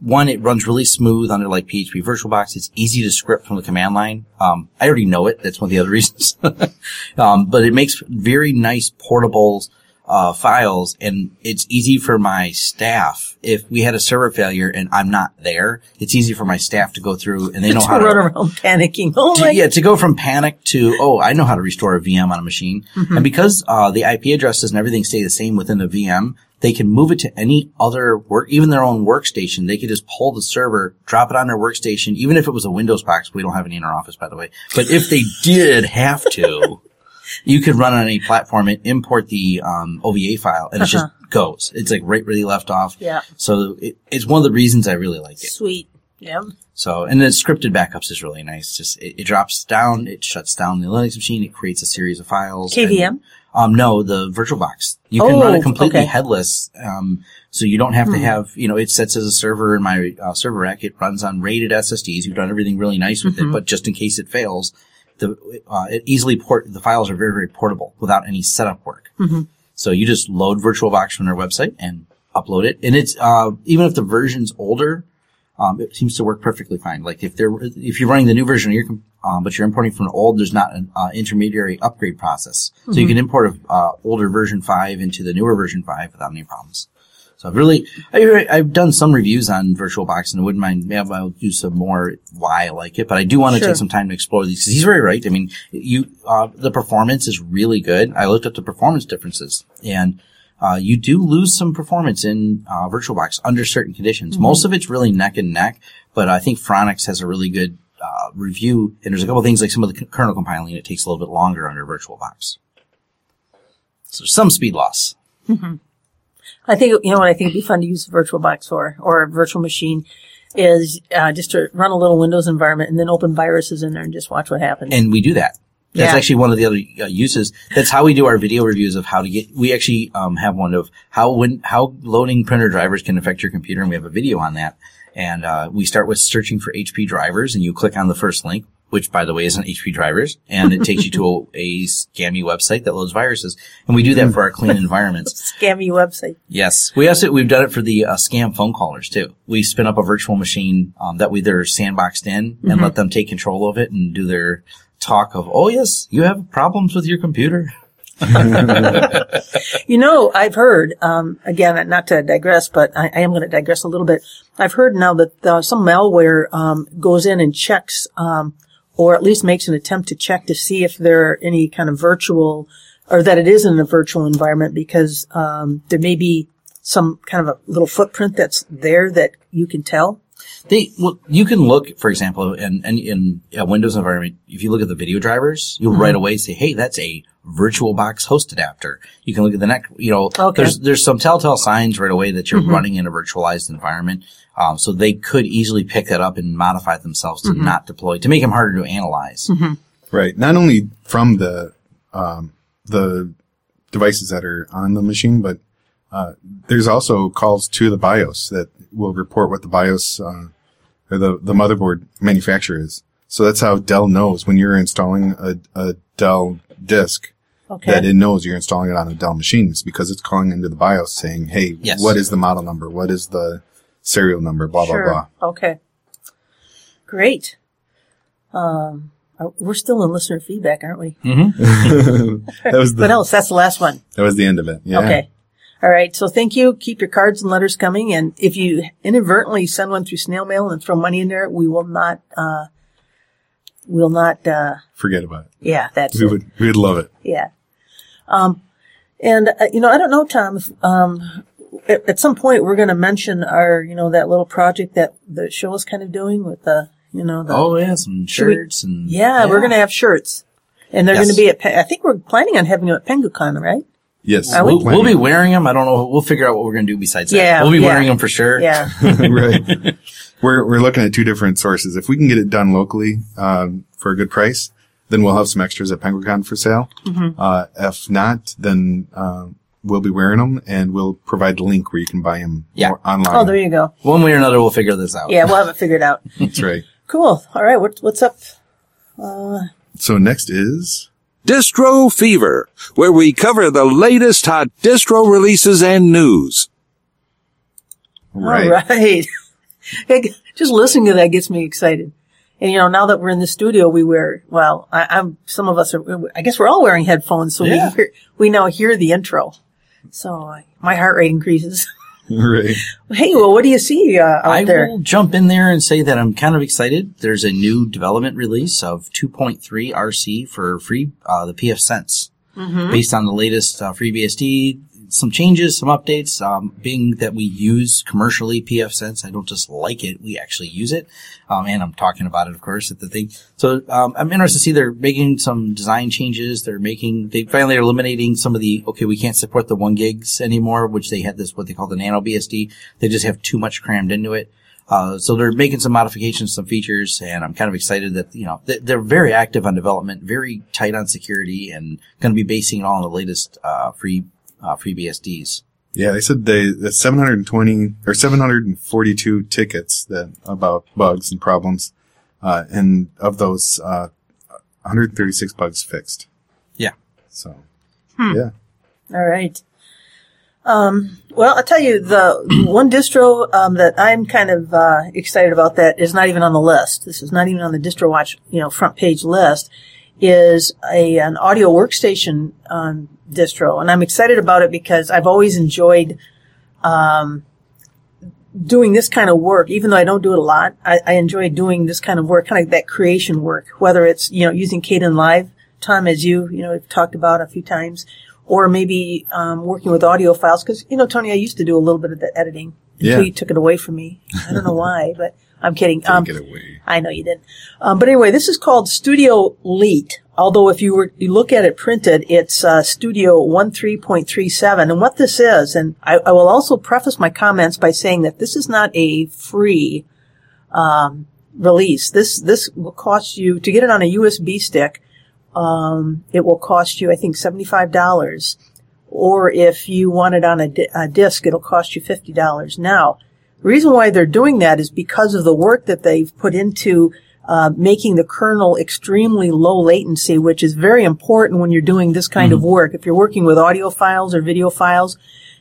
S4: one, it runs really smooth under like PHP VirtualBox. It's easy to script from the command line. I already know it. That's one of the other reasons. But it makes very nice portable files, and it's easy for my staff. If we had a server failure and I'm not there, it's easy for my staff to go through, and they know how to
S3: run around panicking.
S4: To go from panic to, I know how to restore a VM on a machine. Mm-hmm. And because the IP addresses and everything stay the same within the VM, they can move it to any other even their own workstation. They could just pull the server, drop it on their workstation, even if it was a Windows box. We don't have any in our office, by the way. But if they did have to, you could run on any platform and import the OVA file, and it just goes. It's like right where you left off.
S3: Yeah.
S4: So it's one of the reasons I really like it.
S3: Sweet. Yeah.
S4: So, and then scripted backups is really nice. Just it drops down, it shuts down the Linux machine, it creates a series of files.
S3: KVM?
S4: No, the VirtualBox. You can run it completely headless. So you don't have to have, it sets as a server in my server rack. It runs on rated SSDs. You've done everything really nice with it, but just in case it fails, the files are very, very portable without any setup work. Mm-hmm. So you just load VirtualBox from their website and upload it. And it's, even if the version's older, it seems to work perfectly fine. Like if you're running the new version of your, but you're importing from an old, there's not an intermediary upgrade process. So you can import a older version 5 into the newer version 5 without any problems. So I've done some reviews on VirtualBox, and I wouldn't mind, maybe I'll do some more why I like it, but I do want to take some time to explore these, because he's very right. I mean, the performance is really good. I looked up the performance differences, and you do lose some performance in VirtualBox under certain conditions. Mm-hmm. Most of it's really neck and neck, but I think Phoronix has a really good review, and there's a couple of things like some of the kernel compiling, it takes a little bit longer under VirtualBox. So some speed loss.
S3: Mm-hmm. I think, what I think would be fun to use VirtualBox for, or a virtual machine, is just to run a little Windows environment and then open viruses in there and just watch what happens.
S4: And we do that. That's actually one of the other uses. That's how we do our video reviews of how to get. We actually have one of how loading printer drivers can affect your computer, and we have a video on that. And we start with searching for HP drivers, and you click on the first link, which, by the way, isn't HP drivers, and it takes you to a scammy website that loads viruses. And we do that for our clean environments.
S3: Scammy website.
S4: Yes. We've done it for the scam phone callers, too. We spin up a virtual machine that they're sandboxed in and let them take control of it and do their talk of, oh, yes, you have problems with your computer.
S3: I've heard, again, not to digress, but I am going to digress a little bit. I've heard now that some malware goes in and checks or at least makes an attempt to check to see if there are any kind of virtual, or that it is in a virtual environment, because there may be some kind of a little footprint that's there that you can tell.
S4: You can look, for example, in a Windows environment, if you look at the video drivers, you'll right away say, hey, that's a VirtualBox host adapter. You can look at the neck, there's some telltale signs right away that you're running in a virtualized environment. So they could easily pick that up and modify themselves to not deploy, to make them harder to analyze. Mm-hmm.
S2: Right. Not only from the devices that are on the machine, but there's also calls to the BIOS that will report what the BIOS or the motherboard manufacturer is. So that's how Dell knows when you're installing a Dell disk that it knows you're installing it on a Dell machine. It's because it's calling into the BIOS saying, hey, what is the model number? What is the serial number? Blah, blah, blah.
S3: Okay. Great. We're still in listener feedback, aren't we?
S2: Mm-hmm.
S3: What else? That's the last one.
S2: That was the end of it. Yeah.
S3: Okay. All right. So thank you. Keep your cards and letters coming. And if you inadvertently send one through snail mail and throw money in there, we will not
S2: forget about it.
S3: Yeah, that's
S2: we would love it.
S3: Yeah. I don't know, Tom, if, at some point we're going to mention our, that little project that the show is kind of doing with
S4: some shirts
S3: we're going to have shirts, and they're going to be I think we're planning on having them at PenguCon, right?
S2: Yes.
S4: We'll be wearing them. I don't know. We'll figure out what we're going to do besides that.
S3: Yeah.
S4: We'll be wearing them for sure.
S3: Yeah.
S2: Right. We're looking at two different sources. If we can get it done locally, for a good price, then we'll have some extras at PenguCon for sale. Mm-hmm. If not, then, we'll be wearing them, and we'll provide the link where you can buy them online.
S3: Oh, there you go.
S4: One way or another, we'll figure this out.
S3: Yeah, we'll have it figured out.
S2: That's right.
S3: Cool. All right. What's up?
S2: So next is
S6: Distro Fever, where we cover the latest hot distro releases and news.
S2: Right.
S3: All right. Just listening to that gets me excited. And, you know, now that we're in the studio, some of us I guess we're all wearing headphones, so we now hear the intro. So my heart rate increases.
S2: Right.
S3: Hey, well, what do you see out there?
S4: I will jump in there and say that I'm kind of excited. There's a new development release of 2.3 RC for free, the pfSense, based on the latest FreeBSD. Some changes, some updates, being that we use commercially pfSense. I don't just like it. We actually use it. And I'm talking about it, of course, at the thing. So, I'm interested to see they're making some design changes. They finally are eliminating some of we can't support the 1 gigs anymore, which they had what they call the nano BSD. They just have too much crammed into it. So they're making some modifications, some features, and I'm kind of excited that, you know, they're very active on development, very tight on security, and going to be basing it all on the latest, FreeBSDs.
S2: Yeah, they said that 720 or 742 tickets about bugs and problems, and of those, 136 bugs fixed.
S4: Yeah.
S2: So, yeah.
S3: All right. Well, I'll tell you, the one distro that I'm kind of excited about that is not even on the list. This is not even on the DistroWatch, front page list. Is an audio workstation distro, and I'm excited about it because I've always enjoyed doing this kind of work. Even though I don't do it a lot, I enjoy doing this kind of work, kind of that creation work. Whether it's using Kdenlive, Tom, as you've talked about a few times, or maybe working with audio files. Because Tony, I used to do a little bit of the editing until you took it away from me. I don't know why, but I'm kidding.
S2: Take it away.
S3: I know you didn't. But anyway, this is called Studio Lite. Although if you look at it printed, it's Studio 13.37. And what this is, and I will also preface my comments by saying that this is not a free release. This will cost you, to get it on a USB stick, it will cost you, I think, $75. Or if you want it on a disc, it'll cost you $50. Now, the reason why they're doing that is because of the work that they've put into making the kernel extremely low latency, which is very important when you're doing this kind of work. If you're working with audio files or video files,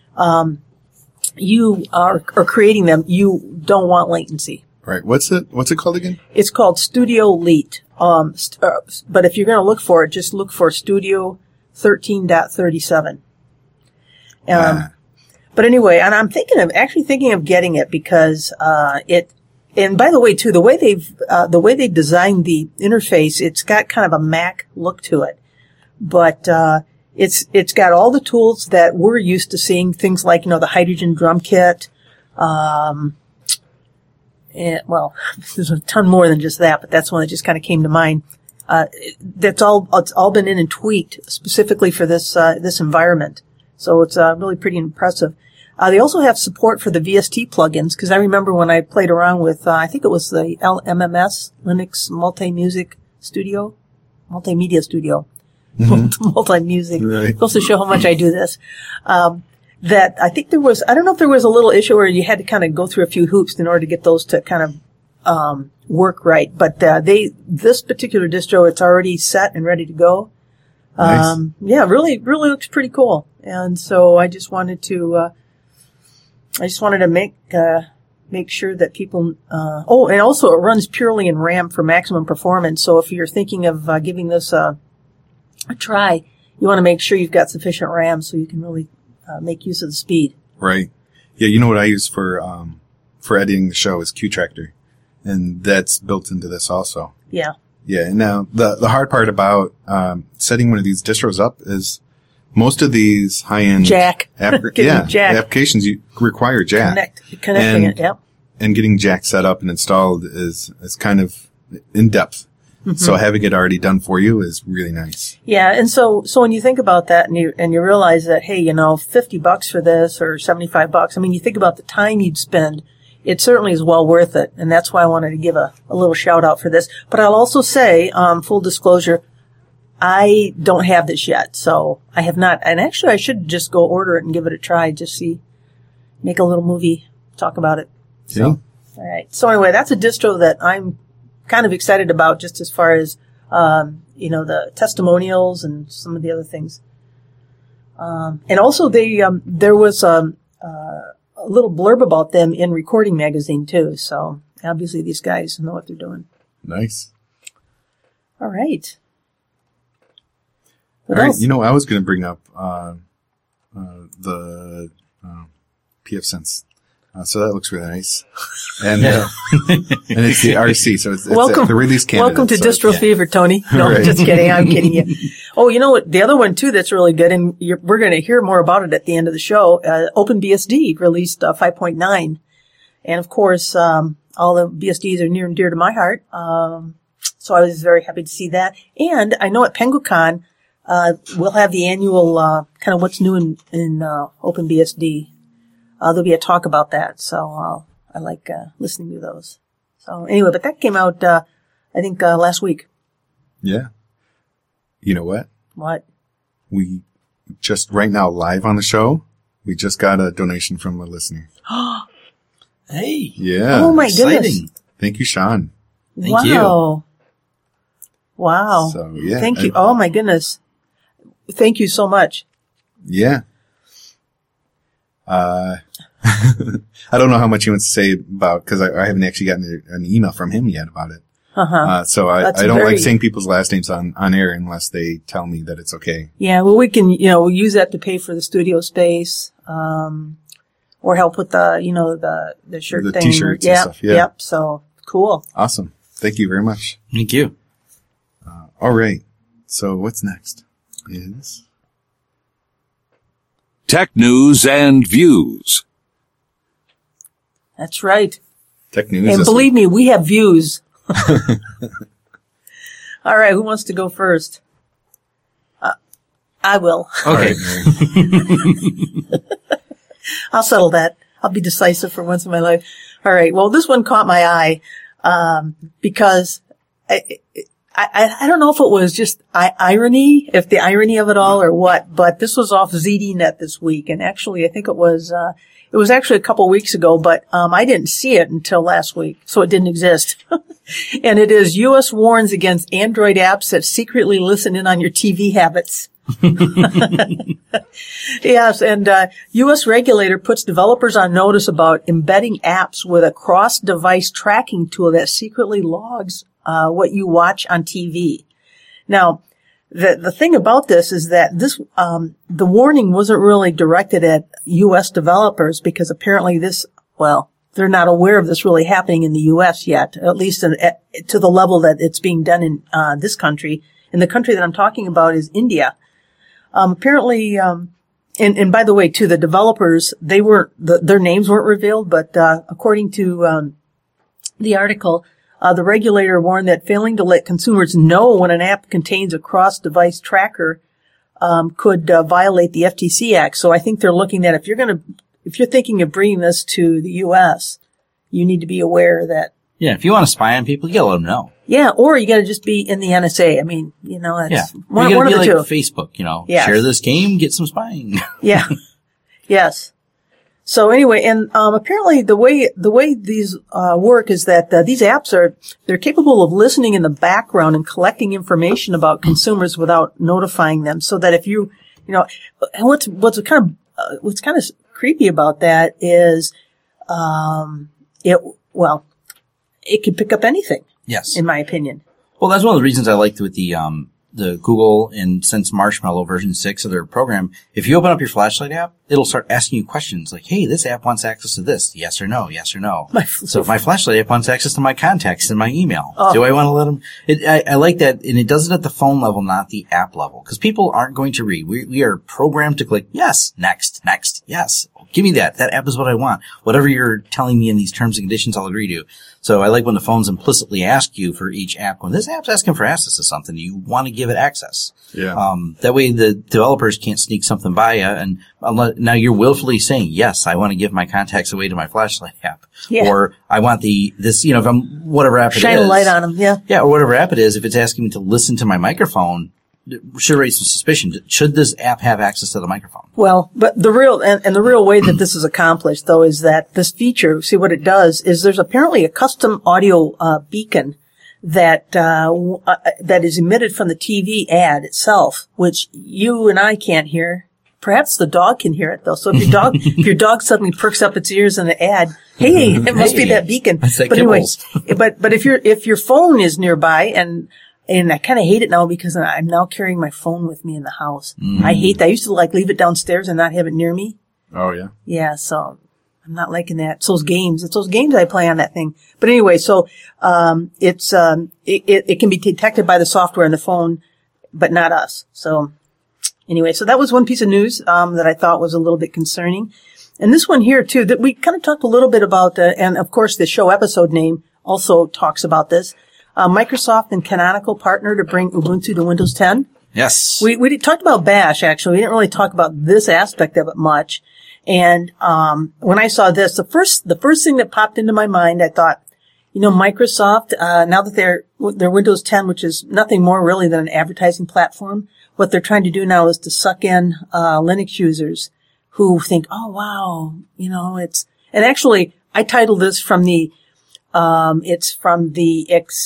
S3: you are creating them, you don't want latency.
S2: Right. What's it called again?
S3: It's called Studio Lite. But if you're going to look for it, just look for Studio 13.37. But anyway, and I'm actually thinking of getting it because, and by the way, too, the way they've designed the interface, it's got kind of a Mac look to it. But, it's got all the tools that we're used to seeing, things like, the hydrogen drum kit, there's a ton more than just that, but that's one that just kind of came to mind. It's all been in and tweaked specifically for this environment. So it's really pretty impressive. They also have support for the VST plugins, because I remember when I played around with, I think it was the LMMS, Linux Multimedia Studio. Multi-music.
S2: Right.
S3: Goes to show how much I do this. That I think I don't know if there was a little issue where you had to kind of go through a few hoops in order to get those to kind of, work right. But, this particular distro, it's already set and ready to go.
S2: Nice.
S3: Really looks pretty cool. And so I just wanted to make sure that people, and also it runs purely in RAM for maximum performance. So if you're thinking of, giving this a try, you want to make sure you've got sufficient RAM so you can really, make use of the speed.
S2: Right. Yeah. You know what I use for editing the show is Qtractor, and that's built into this also.
S3: Yeah.
S2: Yeah. Now the hard part about, setting one of these distros up is most of these high-end
S3: jack
S2: applications require jack.
S3: Connecting it, yep.
S2: And getting jack set up and installed is kind of in depth. Mm-hmm. So having it already done for you is really nice.
S3: Yeah, and so when you think about that and you realize that, hey, $50 for this or $75, I mean, you think about the time you'd spend, it certainly is well worth it. And that's why I wanted to give a little shout out for this. But I'll also say, full disclosure, I don't have this yet, so I have not. And actually, I should just go order it and give it a try, just make a little movie, talk about it. So,
S2: yeah.
S3: All right. So anyway, that's a distro that I'm kind of excited about, just as far as, the testimonials and some of the other things. And also there was, little blurb about them in Recording Magazine too. So obviously these guys know what they're doing.
S2: Nice.
S3: All right.
S2: All right. You know, I was going to bring up the PF Sense. So that looks really nice. And it's the RC, so it's
S3: welcome,
S2: the release candidate.
S3: Welcome to Distro Fever, Tony. No,
S2: right.
S3: I'm just kidding. I'm kidding you. Oh, you know what? The other one, too, that's really good, and we're going to hear more about it at the end of the show. OpenBSD released 5.9. And, of course, all the BSDs are near and dear to my heart. So I was very happy to see that. And I know at PenguCon, we'll have the annual kind of what's new in OpenBSD. There'll be a talk about that, so I like listening to those. So anyway, but that came out, I think, last week.
S2: Yeah. You know what?
S3: What?
S2: We just, right now, live on the show, we just got a donation from a listener.
S4: Hey.
S2: Yeah.
S3: Oh, my
S4: Exciting.
S3: goodness.
S2: Thank you, Sean.
S4: Thank you.
S3: Wow.
S2: So, yeah.
S3: Thank you. Oh, my goodness. Thank you so much.
S2: Yeah. I don't know how much he wants to say about, because I haven't actually gotten an email from him yet about it. So I don't like saying people's last names on air unless they tell me that it's okay.
S3: Yeah, well, we can, we'll use that to pay for the studio space, or help with the shirt
S2: the
S3: thing.
S2: T-shirts and stuff. Yeah.
S3: Yep. So cool.
S2: Awesome. Thank you very much.
S4: Thank you.
S2: All right. So what's next is
S6: Tech news and views.
S3: That's right.
S2: Tech news.
S3: And believe me, we have views. All right. Who wants to go first? I will.
S4: Okay.
S3: I'll settle that. I'll be decisive for once in my life. All right. Well, this one caught my eye, because I don't know if it was just irony, if the irony of it all or what, but this was off ZDNet this week. And actually, I think it was actually a couple weeks ago, but, I didn't see it until last week. So it didn't exist. And it is U.S. warns against Android apps that secretly listen in on your TV habits. Yes, and U.S. regulator puts developers on notice about embedding apps with a cross-device tracking tool that secretly logs what you watch on TV. Now, the thing about this is that this the warning wasn't really directed at U.S. developers, because apparently they're not aware of this really happening in the U.S. yet, at least to the level that it's being done in this country. And the country that I'm talking about is India. Apparently, and by the way, too, the developers, their names weren't revealed, but, according to, the article, the regulator warned that failing to let consumers know when an app contains a cross-device tracker, could, violate the FTC Act. So I think they're looking at if you're thinking of bringing this to the U.S., you need to be aware that.
S4: Yeah, if you want to spy on people, you gotta let them know.
S3: Yeah, or you gotta just be in the NSA. I mean, that's one of the two.
S4: Facebook,
S3: Yes.
S4: Share this game, get some spying.
S3: Yeah. Yes. So anyway, and apparently the way these work is that these apps they're capable of listening in the background and collecting information about consumers without notifying them. So that if and what's kind of creepy about that is it can pick up anything.
S4: Yes.
S3: In my opinion.
S4: Well, that's one of the reasons I liked with the Google and since Marshmallow version 6 of their program. If you open up your flashlight app, it'll start asking you questions like, hey, this app wants access to this. Yes or no? Yes or no? So my flashlight app wants access to my contacts and my email. Oh. Do I want to let them? I like that. And it does it at the phone level, not the app level. Because people aren't going to read. We are programmed to click yes, next, yes. Give me that. That app is what I want. Whatever you're telling me in these terms and conditions, I'll agree to. So I like when the phones implicitly ask you for each app. When this app's asking for access to something, you want to give it access.
S2: Yeah.
S4: That way the developers can't sneak something by you. And now you're willfully saying, yes, I want to give my contacts away to my flashlight app. Yeah. Or I want if I'm, whatever app it is.
S3: Shine a light on them. Yeah.
S4: Yeah. Or whatever app it is. If it's asking me to listen to my microphone, should raise some suspicion. Should this app have access to the microphone? Well,
S3: but the real way that this is accomplished, though, is that this feature, see what it does is there's apparently a custom audio beacon that is emitted from the TV ad itself, which you and I can't hear. Perhaps the dog can hear it though. So if your dog suddenly perks up its ears in the ad, hey, it must be that beacon. But anyways, but if your phone is nearby and I kind of hate it now because I'm now carrying my phone with me in the house. I hate that. I used to leave it downstairs and not have it near me.
S2: Oh yeah.
S3: Yeah. So I'm not liking that. It's those games. It's those games I play on that thing. But anyway, so, it can be detected by the software in the phone, but not us. So anyway, so that was one piece of news, that I thought was a little bit concerning. And this one here too, that we kind of talked a little bit about, and of course the show episode name also talks about this. Microsoft and Canonical partner to bring Ubuntu to Windows 10.
S4: Yes.
S3: We talked about Bash, actually. We didn't really talk about this aspect of it much. And, when I saw this, the first thing that popped into my mind, I thought, Microsoft, now that they're Windows 10, which is nothing more really than an advertising platform, what they're trying to do now is to suck in, Linux users who think, oh wow, and actually I titled this from the, it's from the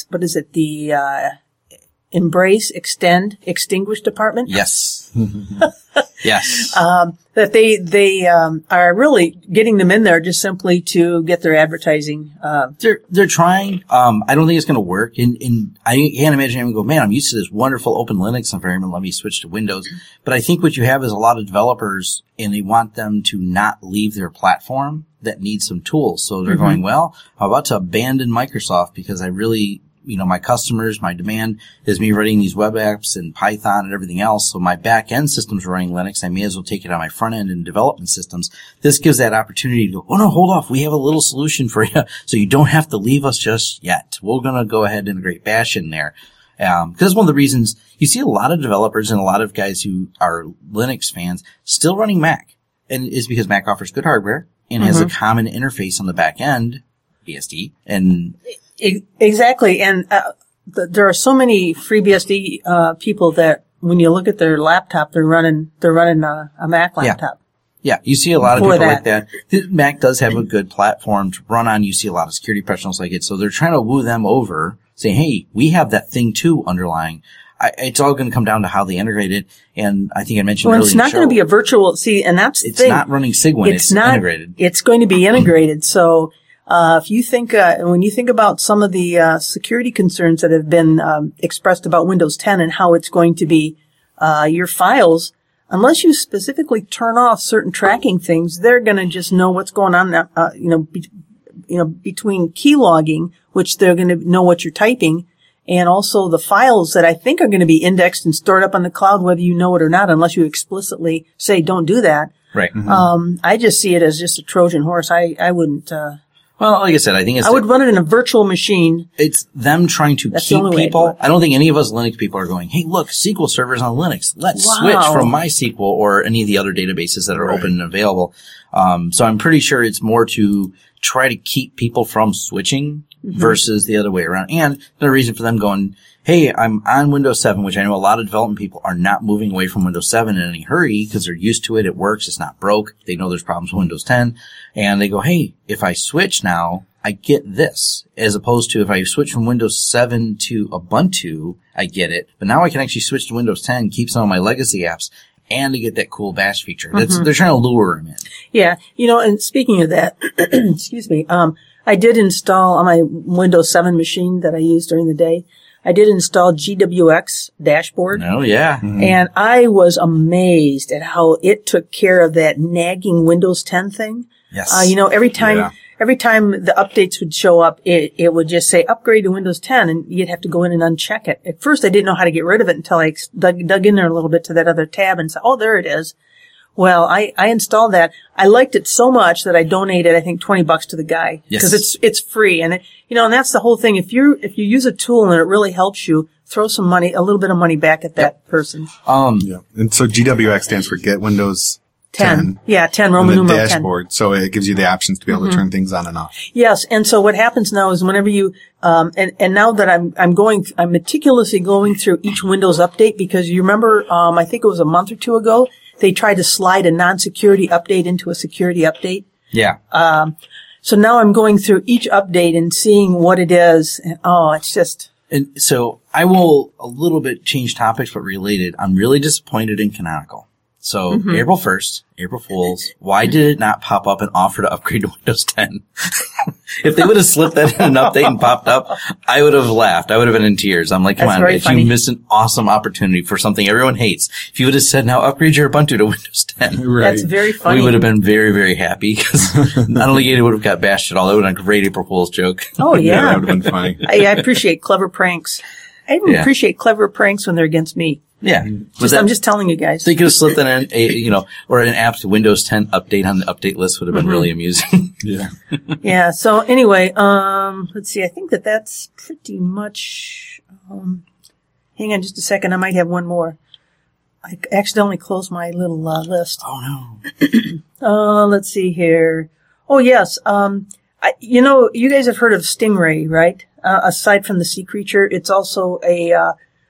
S3: Embrace, Extend, Extinguish department.
S4: Yes. Yes.
S3: That they are really getting them in there just simply to get their advertising.
S4: They're trying. I don't think it's going to work. And I can't imagine having to go, man, I'm used to this wonderful open Linux environment. Let me switch to Windows. But I think what you have is a lot of developers and they want them to not leave their platform that needs some tools. So they're going, well, I'm about to abandon Microsoft because I really, my customers, my demand is me running these web apps and Python and everything else. So my back end systems are running Linux. I may as well take it on my front end and development systems. This gives that opportunity to go, oh no, hold off. We have a little solution for you. So you don't have to leave us just yet. We're going to go ahead and integrate Bash in there. Because one of the reasons you see a lot of developers and a lot of guys who are Linux fans still running Mac, and it's because Mac offers good hardware and has a common interface on the back end, BSD, and
S3: exactly. And there are so many FreeBSD people that when you look at their laptop, they're running a Mac laptop.
S4: Yeah, you see a lot of people like that. Mac does have a good platform to run on. You see a lot of security professionals like it. So they're trying to woo them over, saying, hey, we have that thing too underlying. It's all going to come down to how they integrate it. And I think I mentioned earlier.
S3: Well, it's not going to be a virtual, and that's the thing.
S4: It's not running SIG when it's integrated.
S3: It's going to be integrated. So, if you think, when you think about some of the, security concerns that have been, expressed about Windows 10 and how it's going to be, your files, unless you specifically turn off certain tracking things, they're going to just know what's going on, between key logging, which they're going to know what you're typing, and also the files that I think are going to be indexed and stored up on the cloud, whether you know it or not, unless you explicitly say don't do that.
S4: Right.
S3: I just see it as just a Trojan horse. I wouldn't,
S4: well, like I said, I think
S3: I would run it in a virtual machine.
S4: It's them trying to keep people. I don't think any of us Linux people are going, hey, look, SQL server's on Linux. Let's switch from MySQL or any of the other databases that are open and available. So I'm pretty sure it's more to try to keep people from switching versus the other way around. And the reason for them going, hey, I'm on Windows 7, which I know a lot of development people are not moving away from Windows 7 in any hurry because they're used to it. It works. It's not broke. They know there's problems with Windows 10. And they go, hey, if I switch now, I get this. As opposed to if I switch from Windows 7 to Ubuntu, I get it. But now I can actually switch to Windows 10, keep some of my legacy apps, and to get that cool Bash feature. They're trying to lure them in. Yeah.
S3: And speaking of that, excuse me, I did install on my Windows 7 machine that I used during the day. I did install GWX dashboard.
S4: Oh, yeah.
S3: And I was amazed at how it took care of that nagging Windows 10 thing.
S4: Yes.
S3: Every time the updates would show up, it would just say upgrade to Windows 10 and you'd have to go in and uncheck it. At first I didn't know how to get rid of it until I dug in there a little bit to that other tab and said, oh, there it is. Well, I installed that. I liked it so much that I donated, I think, $20 to the guy.
S4: Yes.
S3: Cause it's free. And and that's the whole thing. If you use a tool and it really helps you, throw some money, a little bit of money back at that person.
S2: Yeah. And so GWX stands for Get Windows 10.
S3: Yeah, 10, Roman numeral 10.
S2: Dashboard. So it gives you the options to be able to turn things on and off.
S3: Yes. And so what happens now is whenever you, and now that I'm meticulously going through each Windows update because you remember, I think it was a month or two ago, they tried to slide a non-security update into a security update.
S4: Yeah.
S3: So now I'm going through each update and seeing what it is. And it's just.
S4: And so I will a little bit change topics, but related. I'm really disappointed in Canonical. So April 1st, April Fools, why did it not pop up and offer to upgrade to Windows 10? If they would have slipped that in an update and popped up, I would have laughed. I would have been in tears. I'm like, come on, bitch, you missed an awesome opportunity for something everyone hates. If you would have said, now upgrade your Ubuntu to Windows 10.
S2: Right.
S3: That's very funny.
S4: We would have been very, very happy because not only it would have got bashed at all, it would have been a great April Fool's joke.
S3: Oh, yeah.
S2: That would have been funny.
S3: I appreciate clever pranks. I even appreciate clever pranks when they're against me.
S4: Yeah.
S3: I'm just telling you guys.
S4: They could have slipped in or an app to Windows 10 update on the update list would have been really amusing.
S2: Yeah.
S3: Yeah. So anyway, let's see. I think that's pretty much, hang on just a second. I might have one more. I accidentally closed my little list.
S4: Oh, no.
S3: Let's see here. Oh, yes. You guys have heard of Stingray, right? Aside from the sea creature, it's also a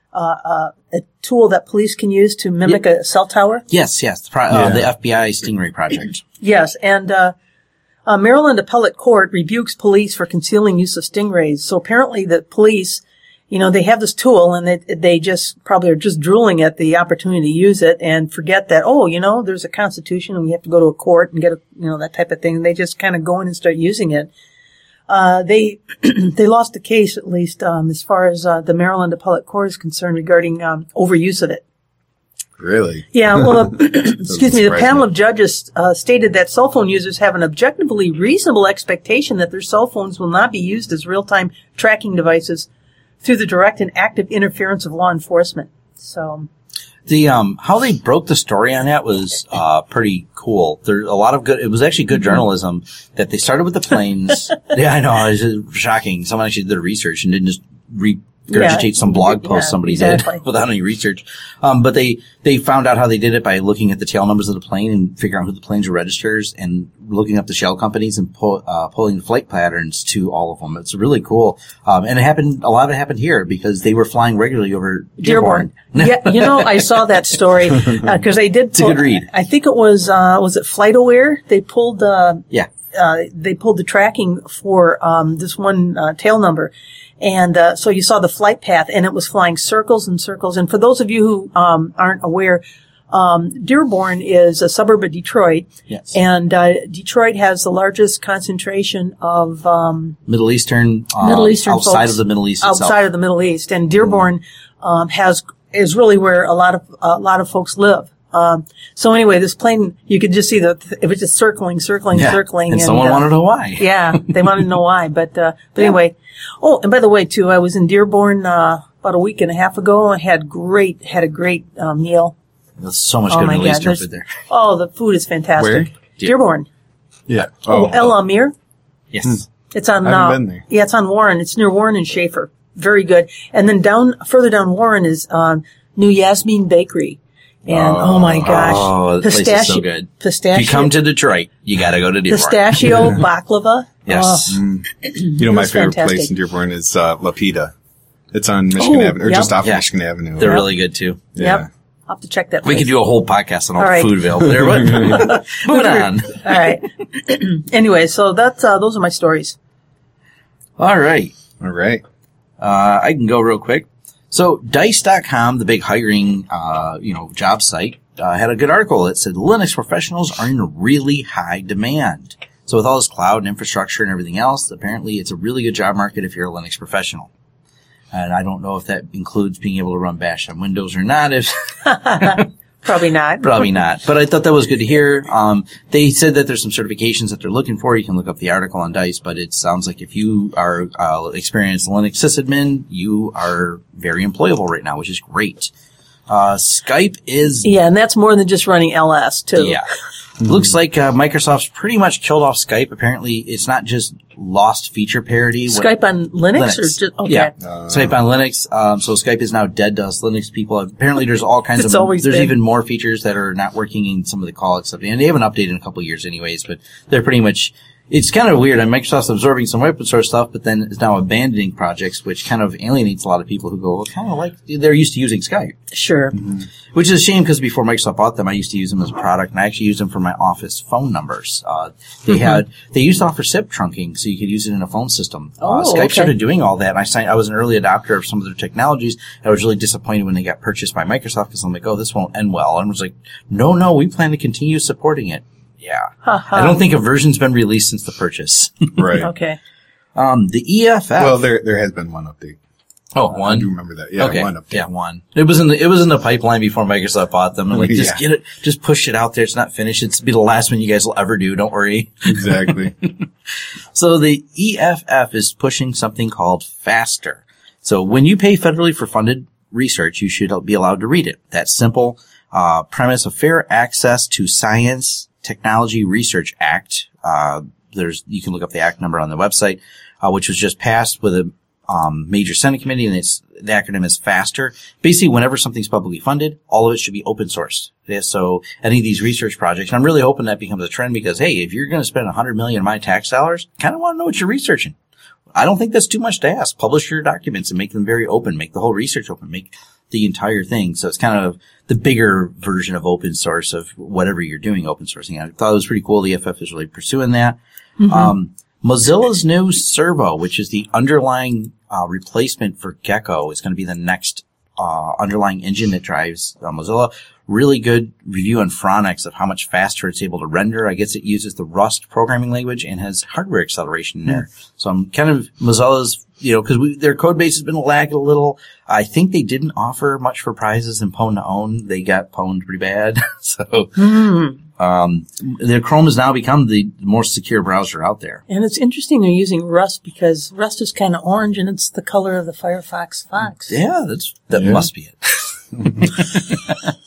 S3: tool that police can use to mimic a cell tower.
S4: Yes. The FBI Stingray project.
S3: Yes, and Maryland Appellate Court rebukes police for concealing use of stingrays. So apparently the police, they have this tool and they just probably are just drooling at the opportunity to use it and forget that, there's a constitution and we have to go to a court and get that type of thing. They just kind of go in and start using it. They lost the case, at least, as far as, the Maryland Appellate Court is concerned regarding, overuse of it.
S2: Really?
S3: Yeah, well, the panel of judges, stated that cell phone users have an objectively reasonable expectation that their cell phones will not be used as real-time tracking devices through the direct and active interference of law enforcement. So.
S4: The, how they broke the story on that was, pretty cool. There's a lot of it was actually good journalism that they started with the planes. Yeah, I know. It was shocking. Someone actually did research and didn't just regurgitate some blog post somebody did without any research. But they found out how they did it by looking at the tail numbers of the plane and figuring out who the planes registers and looking up the shell companies and pulling flight patterns to all of them. It's really cool. And a lot of it happened here because they were flying regularly over Dearborn.
S3: Yeah, I saw that story, cause they did
S4: it's a good read.
S3: I think it was it FlightAware? They pulled, they pulled the tracking for, this one, tail number. And, so you saw the flight path and it was flying circles and circles. And for those of you who, aren't aware, Dearborn is a suburb of Detroit.
S4: Yes.
S3: And, Detroit has the largest concentration of,
S4: Middle Eastern
S3: outside
S4: folks, of the Middle East itself.
S3: Outside of the Middle East. And Dearborn, is really where a lot of folks live. So anyway, this plane, you could just see it was just circling.
S4: And someone wanted to know why.
S3: Yeah, they wanted to know why. But anyway. Oh, and by the way, too, I was in Dearborn, about a week and a half ago. I had a great meal.
S4: There's so much good Middle Eastern food there.
S3: Oh, the food is fantastic.
S2: Where?
S3: Dearborn.
S2: Yeah.
S3: El Amir.
S4: Yes.
S3: It's on,
S2: I haven't been there.
S3: Yeah, it's on Warren. It's near Warren and Schaefer. Very good. And then further down Warren is, New Yasmin Bakery. And oh my gosh.
S4: The place is so good.
S3: Pistachio.
S4: If you come to Detroit, you gotta go to Dearborn.
S3: Pistachio baklava.
S4: Yes.
S2: Oh. My favorite place in Dearborn is, Lapita. It's on Michigan Avenue, or just off Michigan Avenue.
S4: They're really good too.
S2: Yeah.
S3: Yep. I'll have to check that place.
S4: We could do a whole podcast on all the food available there. Moving on.
S3: All right. Anyway, so those are my stories.
S4: All right.
S2: I
S4: can go real quick. So Dice.com, the big hiring, job site, had a good article that said Linux professionals are in really high demand. So with all this cloud and infrastructure and everything else, apparently it's a really good job market if you're a Linux professional. And I don't know if that includes being able to run Bash on Windows or not.
S3: Probably not.
S4: Probably not. But I thought that was good to hear. They said that there's some certifications that they're looking for. You can look up the article on Dice, but it sounds like if you are experienced Linux sysadmin, you are very employable right now, which is great. Skype is...
S3: Yeah, and that's more than just running LS, too.
S4: Yeah. Looks like Microsoft's pretty much killed off Skype. Apparently, it's not just lost feature parity.
S3: Skype on Linux? Or just, okay.
S4: Yeah. Skype on Linux. So Skype is now dead to us Linux people. Apparently, there's all kinds there's even more features that are not working in some of the call stuff. And they haven't updated in a couple of years anyways, but they're pretty much it's kind of weird. Microsoft's absorbing some open source stuff, but then is now abandoning projects, which kind of alienates a lot of people who go, well, kind of like they're used to using Skype.
S3: Sure.
S4: Mm-hmm. Which is a shame because before Microsoft bought them, I used to use them as a product, and I actually used them for my office phone numbers. They used to offer SIP trunking, so you could use it in a phone system. Skype started doing all that, and I was an early adopter of some of their technologies. I was really disappointed when they got purchased by Microsoft because I'm like, oh, this won't end well. And I was like, no, we plan to continue supporting it. Yeah. I don't think a version's been released since the purchase.
S2: Right.
S3: Okay.
S4: The EFF.
S2: Well, there has been one update.
S4: Oh, one?
S2: I do remember that. Yeah,
S4: okay.
S2: One update.
S4: Yeah, one. It was in the pipeline before Microsoft bought them. And just get it, just push it out there. It's not finished. It's be the last one you guys will ever do. Don't worry.
S2: Exactly.
S4: So the EFF is pushing something called FASTER. So when you pay federally for funded research, you should be allowed to read it. That simple, premise of fair access to science, Technology Research Act. You can look up the act number on the website, which was just passed with a major Senate committee, and the acronym is FASTER. Basically, whenever something's publicly funded, all of it should be open sourced. Yeah, so any of these research projects, and I'm really hoping that becomes a trend because, hey, if you're going to spend $100 million of my tax dollars, I kind of want to know what you're researching. I don't think that's too much to ask. Publish your documents and make them very open. Make the whole research open. Make the entire thing. So it's kind of the bigger version of open source of whatever you're doing open sourcing. I thought it was pretty cool. The EFF is really pursuing that. Mm-hmm. Mozilla's new Servo, which is the underlying replacement for Gecko, is going to be the next underlying engine that drives Mozilla. Really good review on Phronix of how much faster it's able to render. I guess it uses the Rust programming language and has hardware acceleration in there. So I'm kind of Mozilla's, because their code base has been lagged a little. I think they didn't offer much for prizes in Pwn to Own. They got pwned pretty bad. So their Chrome has now become the most secure browser out there.
S3: And it's interesting they're using Rust because Rust is kind of orange and it's the color of the Firefox Fox.
S4: Yeah, that must be it.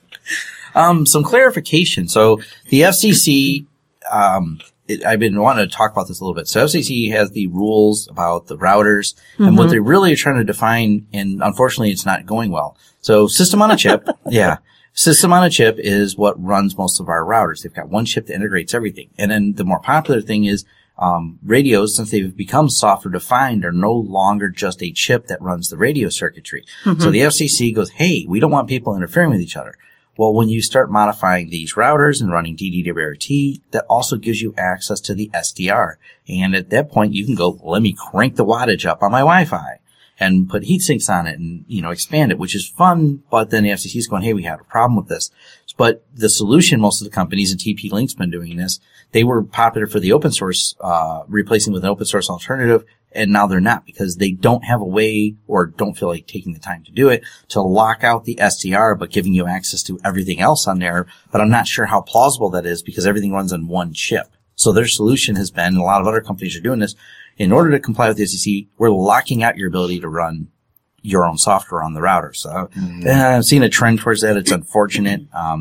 S4: Some clarification. So the FCC, I've been wanting to talk about this a little bit. So FCC has the rules about the routers and what they really are trying to define, and unfortunately it's not going well. So system on a chip, system on a chip is what runs most of our routers. They've got one chip that integrates everything. And then the more popular thing is radios, since they've become software defined, are no longer just a chip that runs the radio circuitry. So the FCC goes, hey, we don't want people interfering with each other. Well, when you start modifying these routers and running DDWRT, that also gives you access to the SDR. And at that point, you can go, let me crank the wattage up on my Wi-Fi and put heat sinks on it and, expand it, which is fun. But then the FCC is going, hey, we have a problem with this. But the solution, most of the companies, and TP-Link's been doing this, they were popular for the open source, replacing with an open source alternative. And now they're not because they don't have a way or don't feel like taking the time to do it to lock out the SDR, but giving you access to everything else on there. But I'm not sure how plausible that is because everything runs on one chip. So their solution has been, and a lot of other companies are doing this, in order to comply with the SEC, we're locking out your ability to run your own software on the router. So I've seen a trend towards that. It's unfortunate.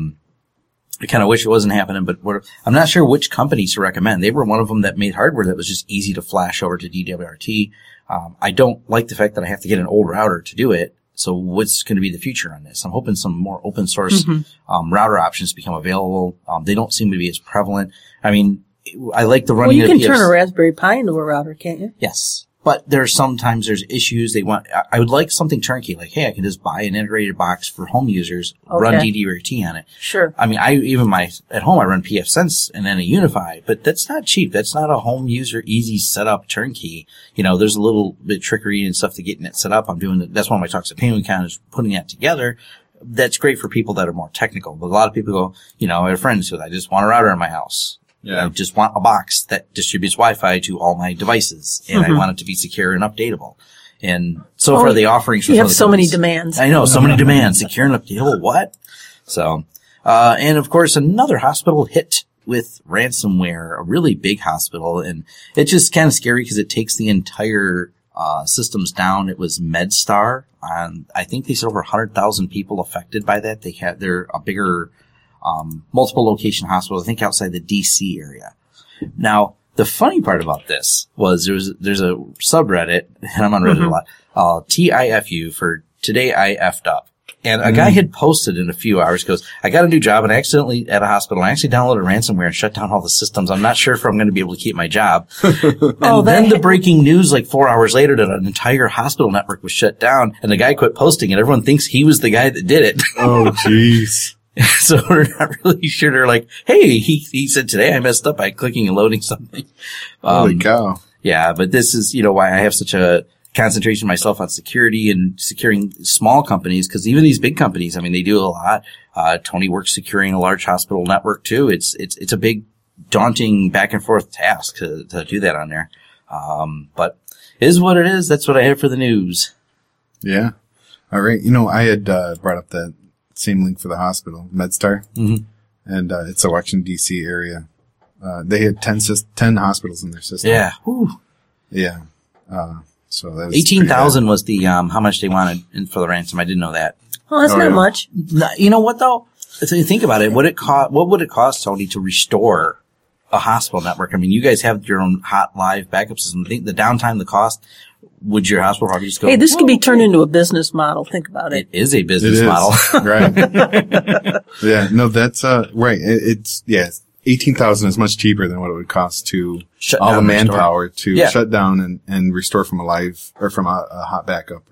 S4: I kind of wish it wasn't happening, but I'm not sure which companies to recommend. They were one of them that made hardware that was just easy to flash over to DWRT. I don't like the fact that I have to get an old router to do it. So what's going to be the future on this? I'm hoping some more open source router options become available. They don't seem to be as prevalent. I mean, I like the running.
S3: Well, you can turn a Raspberry Pi into a router, can't you?
S4: Yes. But sometimes there's issues. I would like something turnkey, like, hey, I can just buy an integrated box for home users, run DDRT on it.
S3: Sure.
S4: I mean, at home I run pfSense and then a Unify, but that's not cheap. That's not a home user, easy setup turnkey. there's a little bit of trickery and stuff to getting it set up. That's one of my talks at PaymentCon is putting that together. That's great for people that are more technical. But a lot of people go, I have friends who I just want a router in my house. Yeah. I just want a box that distributes Wi-Fi to all my devices, and I want it to be secure and updatable. And so far, the offerings
S3: you have so many demands.
S4: I know, so many demands. Secure and updatable. What? So, and of course, another hospital hit with ransomware, a really big hospital, and it's just kind of scary because it takes the entire systems down. It was MedStar, and I think they said over 100,000 people affected by that. They're a bigger multiple location hospital, I think outside the DC area. Now, the funny part about this was there's a subreddit, and I'm on Reddit a lot, TIFU for Today I Effed Up. And a guy had posted in a few hours, goes, I got a new job and I accidentally, at a hospital, I actually downloaded ransomware and shut down all the systems. I'm not sure if I'm going to be able to keep my job. And then the breaking news, like 4 hours later, that an entire hospital network was shut down and the guy quit posting and everyone thinks he was the guy that did it.
S2: Oh, jeez.
S4: So we're not really sure. They're like, hey, he said today I messed up by clicking and loading something.
S2: Holy cow.
S4: Yeah, but this is, why I have such a concentration myself on security and securing small companies, because even these big companies, I mean, they do a lot. Tony works securing a large hospital network too. It's a big, daunting back and forth task to do that on there. But it is what it is. That's what I have for the news.
S2: Yeah. All right. I had brought up that same link for the hospital, MedStar, and it's a Washington D.C. area. They had 10 hospitals in their system.
S4: Yeah. Whew.
S2: Yeah. So that was
S4: 18,000 was the how much they wanted for the ransom. I didn't know that.
S3: Oh, that's not much.
S4: You know what though? So you think about it, what would it cost, Tony, to restore a hospital network? I mean, you guys have your own hot live backup system. Think the downtime, the cost. Would your hospital probably just go?
S3: Hey, this could be turned into a business model. Think about it.
S4: It is a business model,
S2: right? Yeah. No, that's right. It's 18,000 is much cheaper than what it would cost to
S4: shut
S2: all
S4: down
S2: the manpower to
S4: Yeah.
S2: shut down and restore from a live or from a hot backup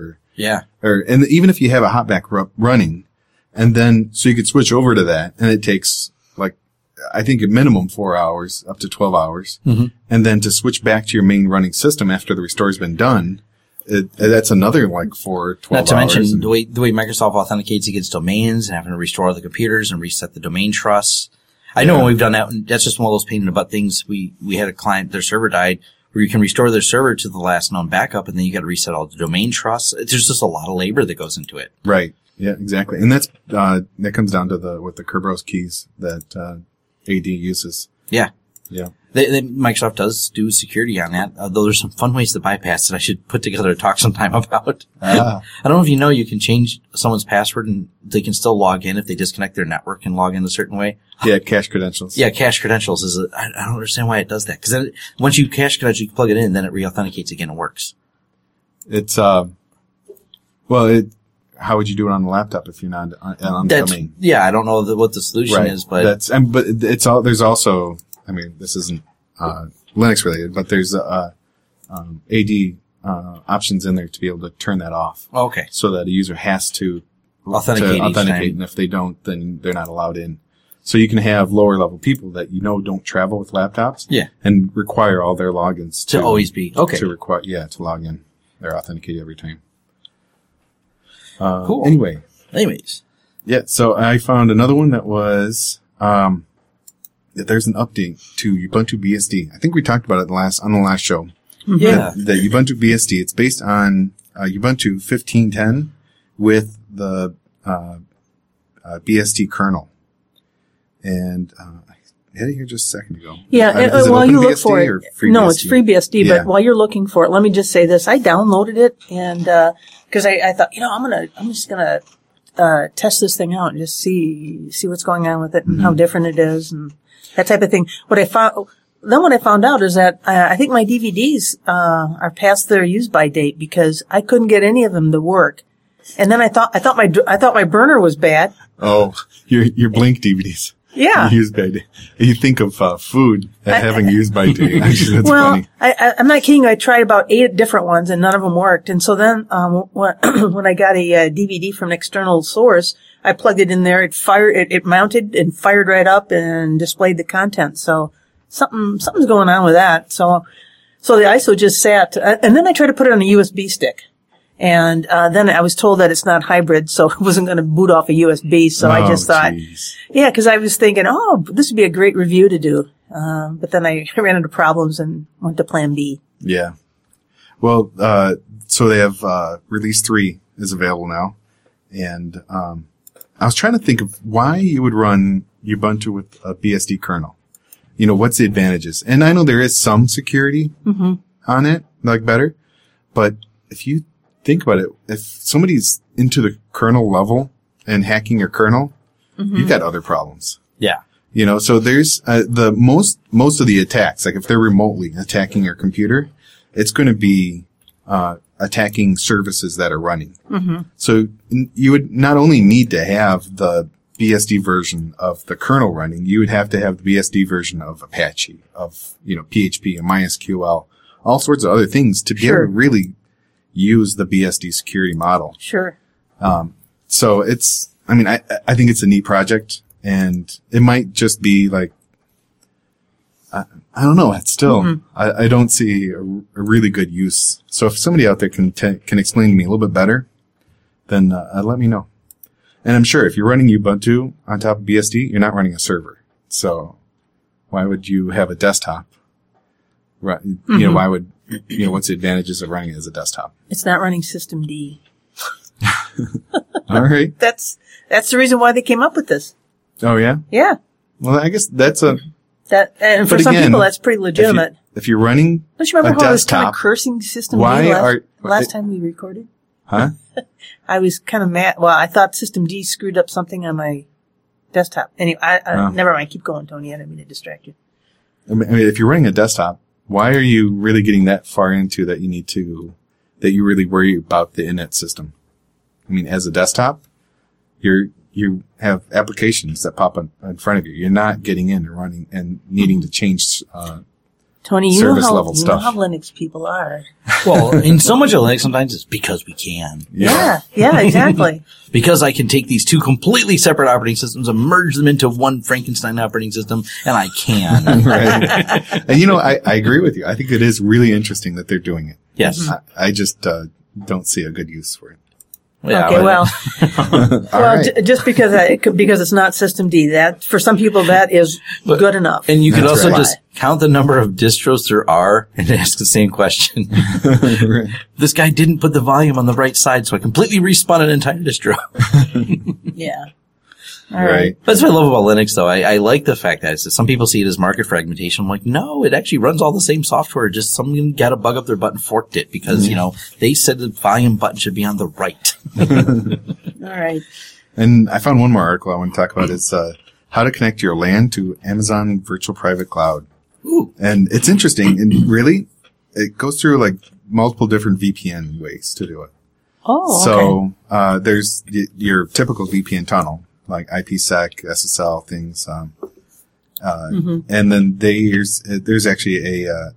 S4: and
S2: even if you have a hot backup running and then so you could switch over to that and it takes like I think a minimum 4 hours up to 12 hours and then to switch back to your main running system after the restore's been done. That's another like 4 or 12
S4: Not to
S2: hours.
S4: mention the way Microsoft authenticates against domains and having to restore the computers and reset the domain trusts. I know when we've done that, that's just one of those pain in the butt things. We had a client, their server died, where you can restore their server to the last known backup, and then you got to reset all the domain trusts. There's just a lot of labor that goes into it.
S2: Right. Yeah, exactly. And that's, that comes down to with the Kerberos keys that, AD uses.
S4: Yeah.
S2: Yeah.
S4: Microsoft does do security on that, though there's some fun ways to bypass that I should put together a talk sometime about. I don't know if you know, you can change someone's password and they can still log in if they disconnect their network and log in a certain way.
S2: Yeah, cache credentials.
S4: Yeah, cache credentials I don't understand why it does that. Because once you cache credentials, you plug it in, then it re-authenticates again and works.
S2: It's, how would you do it on the laptop if you're not on the domain?
S4: Yeah, I don't know what the solution is, but
S2: but it's all, there's also, I mean, this isn't, Linux related, but there's, AD, options in there to be able to turn that off.
S4: Okay.
S2: So that a user has to
S4: authenticate,
S2: and if they don't, then they're not allowed in. So you can have lower level people that don't travel with laptops.
S4: Yeah.
S2: And require all their logins
S4: to always be. Okay.
S2: To log in. They're authenticated every time.
S4: Cool. Anyways.
S2: Yeah, so I found another one that was, that there's an update to Ubuntu BSD. I think we talked about it on the last show.
S4: Yeah.
S2: The Ubuntu BSD, it's based on, Ubuntu 15.10 with the, BSD kernel. And, I had it here just a second ago.
S3: Yeah, while you look for it. No,
S2: BSD?
S3: it's FreeBSD, but while you're looking for it, let me just say this. I downloaded it and, cause I thought, I'm just gonna, test this thing out and just see what's going on with it and how different it is and that type of thing. What I found out is that, I think my DVDs, are past their use by date because I couldn't get any of them to work. And then I thought my burner was bad.
S2: Oh, your Blink DVDs.
S3: Yeah.
S2: Used by date. You think of food having used by date. Actually, that's funny.
S3: I'm not kidding. I tried about 8 different ones and none of them worked. And so then, when I got a DVD from an external source, I plugged it in there. It mounted and fired right up and displayed the content. So something's going on with that. So the ISO just sat, and then I tried to put it on a USB stick. And then I was told that it's not hybrid, so it wasn't going to boot off a USB. So I just thought, because I was thinking, this would be a great review to do. But then I ran into problems and went to plan B.
S2: Yeah. Well, so they have release 3 is available now. And I was trying to think of why you would run Ubuntu with a BSD kernel. What's the advantages? And I know there is some security on it, like better. But if you think about it, if somebody's into the kernel level and hacking your kernel, you've got other problems.
S4: Yeah.
S2: So there's the most of the attacks, like if they're remotely attacking your computer, it's going to be attacking services that are running. Mm-hmm. So you would not only need to have the BSD version of the kernel running, you would have to have the BSD version of Apache, of, PHP and MySQL, all sorts of other things to be able to really use the BSD security model.
S3: Sure.
S2: So I think it's a neat project, and it might just be like, I don't know. It's still, I don't see a really good use. So if somebody out there can explain to me a little bit better, then let me know. And I'm sure if you're running Ubuntu on top of BSD, you're not running a server. So why would you have a desktop? Right? Why would, what's the advantages of running it as a desktop?
S3: It's not running systemd.
S2: All right.
S3: That's the reason why they came up with this.
S2: Oh, yeah?
S3: Yeah.
S2: Well, I guess that's and
S3: for some people, that's pretty legitimate.
S2: If you're running
S3: don't you remember
S2: a
S3: how I was
S2: desktop,
S3: kind of cursing systemd last time we recorded?
S2: Huh?
S3: I was kind of mad. Well, I thought systemd screwed up something on my desktop. Anyway, never mind. Keep going, Tony. I didn't mean to distract you.
S2: I mean, if you're running a desktop, why are you really getting that far into that you really worry about the init system? I mean, as a desktop, you have applications that pop in front of you. You're not getting in and running and needing to change
S3: Tony,
S2: service level
S3: stuff. You know how Linux people are.
S4: Well, in so much of Linux, sometimes it's because we can.
S3: Yeah, exactly.
S4: Because I can take these two completely separate operating systems and merge them into one Frankenstein operating system, and I can.
S2: Right. And I agree with you. I think it is really interesting that they're doing it.
S4: Yes.
S2: I just don't see a good use for it.
S4: Yeah,
S3: okay, just because it's not systemd, that for some people that is good enough.
S4: And you could also just count the number of distros there are and ask the same question. Right. This guy didn't put the volume on the right side, so I completely respun an entire distro.
S3: Yeah.
S2: All right.
S4: That's what I love about Linux, though. I like the fact that some people see it as market fragmentation. I'm like, no, it actually runs all the same software. Just someone got a bug up their butt and forked it because, they said the volume button should be on the right.
S3: All right.
S2: And I found one more article I want to talk about. It's how to connect your LAN to Amazon Virtual Private Cloud.
S4: Ooh.
S2: And it's interesting. And really, it goes through like multiple different VPN ways to do it.
S3: Oh,
S2: So there's your typical VPN tunnel, like IPsec, SSL things. And then there's actually a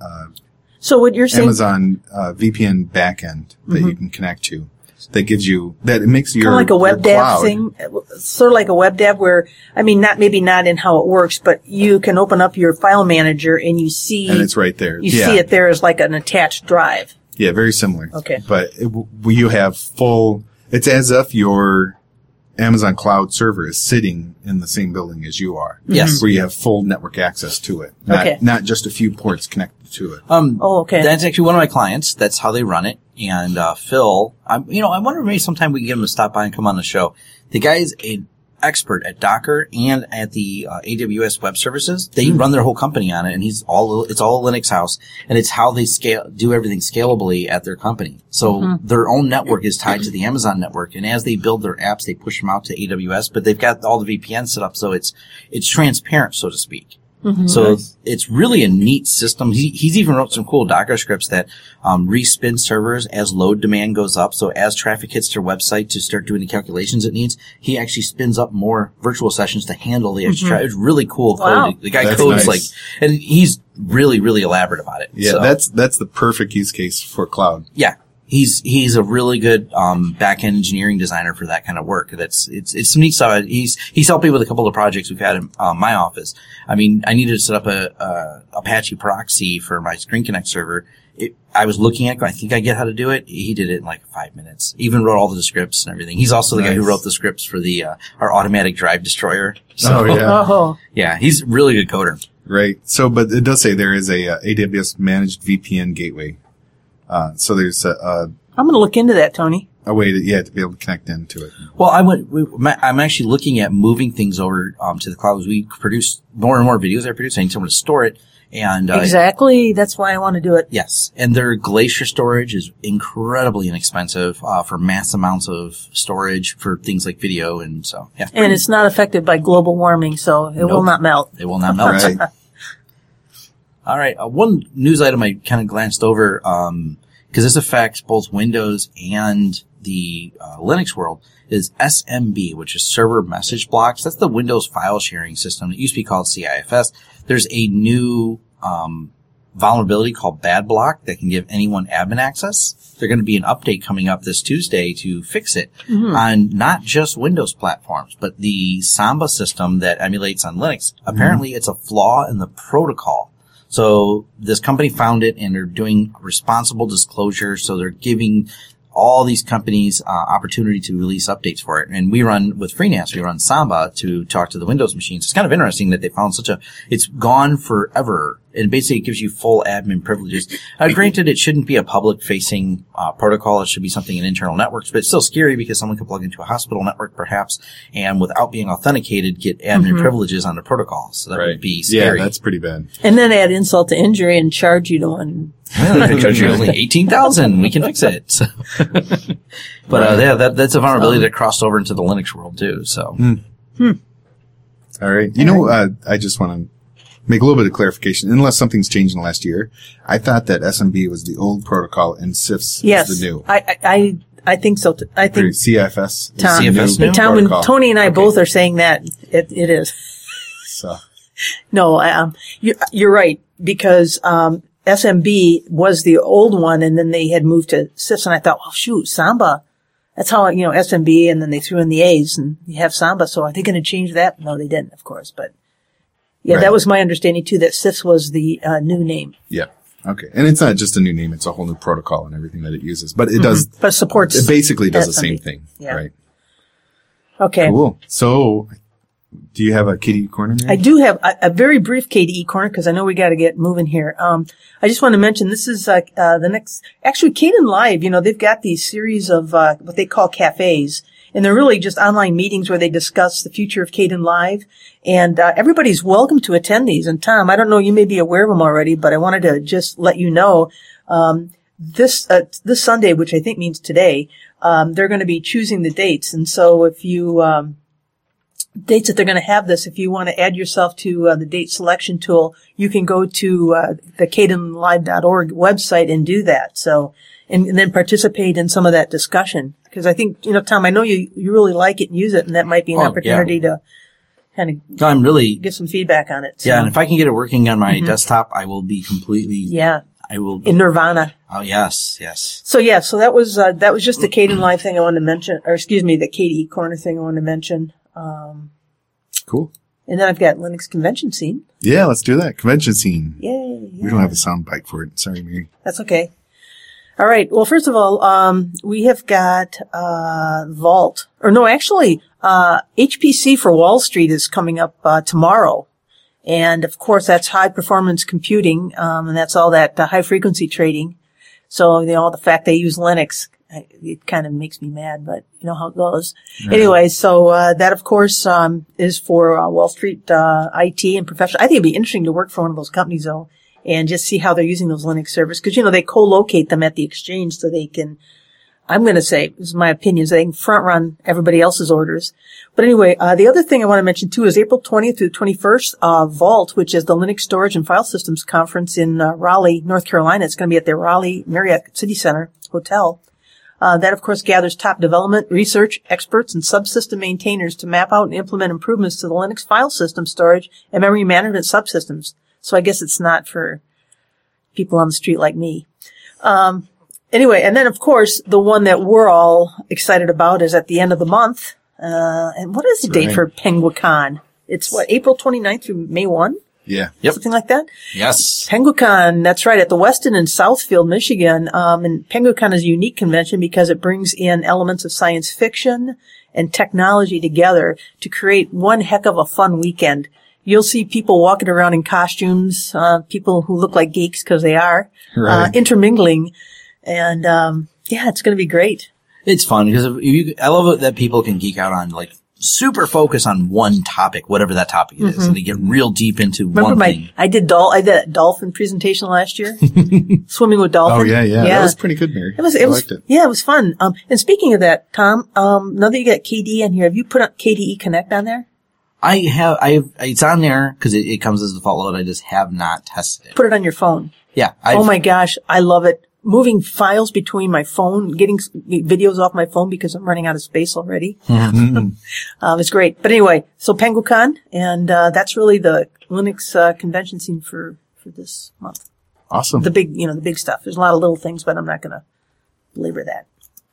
S3: so what you're saying,
S2: Amazon VPN backend that you can connect to. That gives you it makes your
S3: kind of like a WebDAV
S2: cloud
S3: thing, sort of like a WebDAV where maybe not in how it works, but you can open up your file manager and you see,
S2: and it's right there.
S3: You see it there as like an attached drive.
S2: Yeah, very similar.
S3: Okay,
S2: but you have full. It's as if your Amazon Cloud server is sitting in the same building as you are.
S4: Yes,
S2: where you have full network access to it. Not just a few ports connected to it.
S3: Okay.
S4: That's actually one of my clients. That's how they run it. And Phil, I wonder maybe sometime we can get him to stop by and come on the show. The guy is an expert at Docker and at the AWS Web Services. They run their whole company on it, and it's all a Linux house, and it's how they do everything scalably at their company. So their own network is tied to the Amazon network, and as they build their apps, they push them out to AWS. But they've got all the VPN set up, so it's transparent, so to speak. So it's really a neat system. He's even wrote some cool Docker scripts that respin servers as load demand goes up. So as traffic hits their website to start doing the calculations it needs, he actually spins up more virtual sessions to handle the extra traffic. It's really cool code.
S3: Wow.
S4: The guy
S2: That's
S4: codes
S2: nice.
S4: and he's really, really elaborate about it.
S2: Yeah, so that's the perfect use case for cloud.
S4: Yeah. He's a really good back-end engineering designer for that kind of work. It's some neat stuff. He's helped me with a couple of projects we've had in my office. I mean, I needed to set up a Apache proxy for my Screen Connect server. I was looking at it, I think I get how to do it. He did it in like 5 minutes. Even wrote all the scripts and everything. He's also the guy who wrote the scripts for our automatic drive destroyer. So, yeah, he's a really good coder.
S2: Right. So, but it does say there is a AWS managed VPN gateway. So there's
S3: I'm going to look into that, Tony.
S2: A way to be able to connect into it.
S4: Well, I'm actually looking at moving things over to the cloud. As we produce more and more videos I produce, I need someone to store it. And
S3: exactly, that's why I want to do it.
S4: Yes, and their Glacier storage is incredibly inexpensive for mass amounts of storage for things like video, and so yeah.
S3: And it's not affected by global warming, so it will not melt.
S4: It will not melt.
S2: Right.
S4: All right. One news item I kind of glanced over because this affects both Windows and the Linux world, is SMB, which is Server Message Blocks. That's the Windows file sharing system. It used to be called CIFS. There's a new vulnerability called Bad Block that can give anyone admin access. There's going to be an update coming up this Tuesday to fix it on not just Windows platforms, but the Samba system that emulates on Linux. Apparently, it's a flaw in the protocol. So this company found it, and they're doing responsible disclosure. So they're giving all these companies opportunity to release updates for it. And we run, with FreeNAS, we run Samba to talk to the Windows machines. It's kind of interesting that they found it's gone forever. And basically it gives you full admin privileges. Granted, it shouldn't be a public-facing protocol. It should be something in internal networks, but it's still scary because someone could plug into a hospital network, perhaps, and without being authenticated, get admin privileges on the protocol. So that would be scary.
S2: Yeah, that's pretty bad.
S3: And then add insult to injury and charge you to one.
S4: Well, they charge you only $18,000. We can fix it. So. But that's a vulnerability that crossed over into the Linux world too. So.
S2: All right. I just want to make a little bit of clarification. Unless something's changed in the last year, I thought that SMB was the old protocol and CIFS is the new.
S3: I think so. I think
S2: CIFS.
S3: Tom,
S4: CFS new
S3: Tom, when Tony and I both are saying that, it is.
S2: So.
S3: No, you're right, because SMB was the old one, and then they had moved to CIFS, and I thought, well, shoot, Samba. That's how, SMB, and then they threw in the A's, and you have Samba, so are they going to change that? No, they didn't, of course, but yeah, That was my understanding too, that CIFS was the new name.
S2: Yeah. Okay. And it's not just a new name, it's a whole new protocol and everything that it uses, but it does.
S3: But supports.
S2: It basically does the
S3: SMB.
S2: same thing. Yeah. Right.
S3: Okay.
S2: Cool. So, do you have a KDE corner, Mary?
S3: I do have a very brief KDE corner because I know we got to get moving here. I just want to mention this is the next. Actually, Kdenlive, they've got these series of what they call cafes, and they're really just online meetings where they discuss the future of Kdenlive, and everybody's welcome to attend these. And Tom, I don't know, you may be aware of them already, but I wanted to just let you know this Sunday, which I think means today, they're going to be choosing the dates, and so if you dates that they're going to have this. If you want to add yourself to the date selection tool, you can go to the kdenlive.org website and do that. So, and then participate in some of that discussion. Because I think, Tom, I know you really like it and use it, and that might be an opportunity to kind of get some feedback on it. So.
S4: Yeah, and if I can get it working on my desktop, I will be completely...
S3: Yeah.
S4: I will
S3: in nirvana.
S4: Oh, yes.
S3: So that was just the Kdenlive thing I wanted to mention, or excuse me, the KDE Corner thing I wanted to mention.
S2: Cool.
S3: And then I've got Linux convention scene.
S2: Yeah, let's do that. Convention scene.
S3: Yay.
S2: We don't have a sound bite for it. Sorry, Mary.
S3: That's okay. All right. Well, first of all, we have got, Vault. Or no, actually, HPC for Wall Street is coming up, tomorrow. And of course, that's high performance computing, and that's all that high frequency trading. So, the fact they use Linux, it kind of makes me mad, but you know how it goes. Right. Anyway, so, that of course, is for, Wall Street, IT and professional. I think it'd be interesting to work for one of those companies though, and just see how they're using those Linux servers. Cause they co-locate them at the exchange so they can, I'm going to say, this is my opinion, so they can front run everybody else's orders. But anyway, the other thing I want to mention too is April 20th through 21st, Vault, which is the Linux Storage and File Systems Conference in Raleigh, North Carolina. It's going to be at the Raleigh Marriott City Center Hotel. That of course gathers top development, research, experts, and subsystem maintainers to map out and implement improvements to the Linux file system storage and memory management subsystems. So I guess it's not for people on the street like me. Anyway, and then of course, the one that we're all excited about is at the end of the month. And what is the date for PenguinCon? It's April 29th through May 1?
S2: Yeah.
S4: Yep.
S3: Something like that?
S4: Yes.
S3: PenguinCon, that's right, at the Westin in Southfield, Michigan. And PenguinCon is a unique convention because it brings in elements of science fiction and technology together to create one heck of a fun weekend. You'll see people walking around in costumes, people who look like geeks because they are, intermingling. And, it's going to be great.
S4: It's fun because I love it that people can geek out on super focus on one topic, whatever that topic is, and they get real deep into one thing.
S3: I did a dolphin presentation last year, swimming with dolphins.
S2: Oh yeah. That was pretty good, Mary. I liked it.
S3: Yeah, it was fun. And speaking of that, Tom, now that you got KDE in here, have you put up KDE Connect on there?
S4: I have, it's on there because it comes as a default load. I just have not tested it.
S3: Put it on your phone.
S4: Yeah.
S3: Oh my gosh, I love it. moving files between my phone, getting videos off my phone because I'm running out of space already. It's great. But anyway, so PenguinCon, and that's really the Linux convention scene for this month.
S2: Awesome.
S3: The big stuff. There's a lot of little things, but I'm not going to belabor that.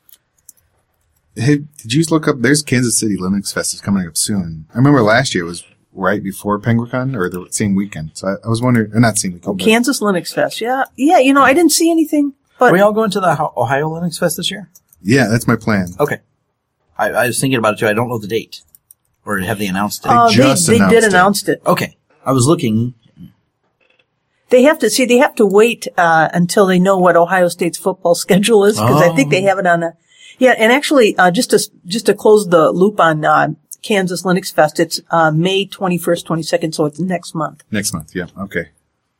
S2: Hey, did you look up? There's Kansas City Linux Fest is coming up soon. I remember last year it was right before PenguinCon or the same weekend. So I was wondering, or not same weekend.
S3: Kansas Linux Fest. Yeah. I didn't see anything. But
S4: are we all going to the Ohio Linux Fest this year?
S2: Yeah, that's my plan.
S4: Okay. I was thinking about it too. I don't know the date. Or have they announced it?
S3: They did announce it.
S4: Okay. I was looking.
S3: They have to wait until they know what Ohio State's football schedule is, because I think they have it on a. Yeah, and actually, just to close the loop on Kansas Linux Fest, it's May 21st, 22nd, so it's next month.
S2: Next month, yeah, okay.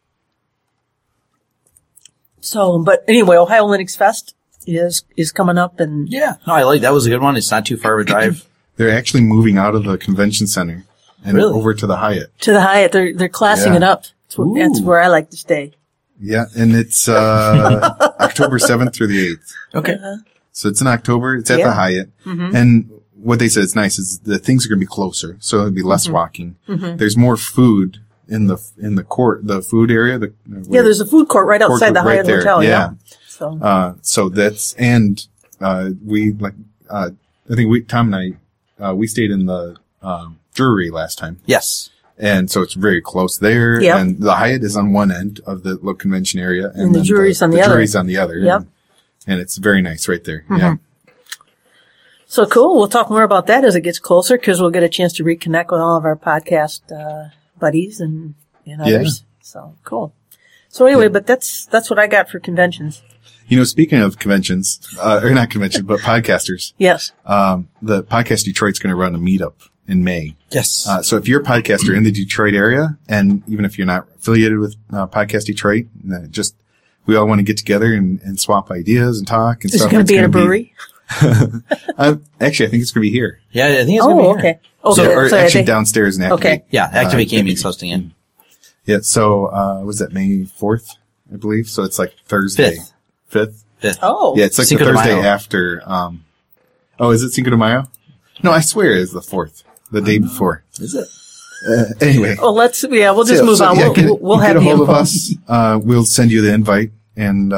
S3: So, but anyway, Ohio Linux Fest is coming up, and
S4: yeah, no, I like that. Was a good one. It's not too far of a drive.
S2: They're actually moving out of the convention center and over to the Hyatt.
S3: To the Hyatt, they're classing it up. That's where I like to stay.
S2: Yeah, and it's October 7th through the 8th.
S4: Okay.
S2: So it's in October. It's at the Hyatt. Mm-hmm. And what they said is nice is the things are going to be closer, so it'll be less walking. Mm-hmm. There's more food in the court, the food area.
S3: There's a food court right outside the Hyatt Hotel.
S2: Yeah. So that's, and we I think Tom and I, we stayed in the Drury last time.
S4: Yes.
S2: And so it's very close there.
S3: Yep.
S2: And the Hyatt is on one end of the little convention area.
S3: And the Drury's on the other.
S2: The Drury's on the other.
S3: Yep.
S2: And it's very nice right there.
S3: Mm-hmm.
S2: Yeah.
S3: So cool. We'll talk more about that as it gets closer, because we'll get a chance to reconnect with all of our podcast buddies and others. Yeah. So cool. So anyway, but that's what I got for conventions.
S2: Speaking of conventions, or not conventions, but podcasters.
S3: Yes.
S2: The Podcast Detroit's going to run a meetup in May.
S4: Yes.
S2: So if you're a podcaster in the Detroit area, and even if you're not affiliated with Podcast Detroit, we all want to get together and swap ideas and talk and stuff.
S3: Is it going to be in a brewery?
S2: Actually, I think it's going to be here.
S4: Yeah, I think it's going to be here.
S3: Okay.
S2: So actually downstairs in Activate.
S3: Okay.
S4: Yeah, Activate Gaming's hosting it.
S2: Yeah, so, was that May 4th, I believe? So it's like Thursday. 5th?
S3: Oh.
S2: Yeah, it's like
S4: Cinco
S2: the
S4: de
S2: Thursday
S4: Mayo.
S2: after, is it Cinco de Mayo? No, I swear it's the 4th. The day before.
S4: Is it?
S2: Anyway.
S3: Well, we'll just move on. We'll have
S2: get a hold
S3: the
S2: of us. We'll send you the invite. And,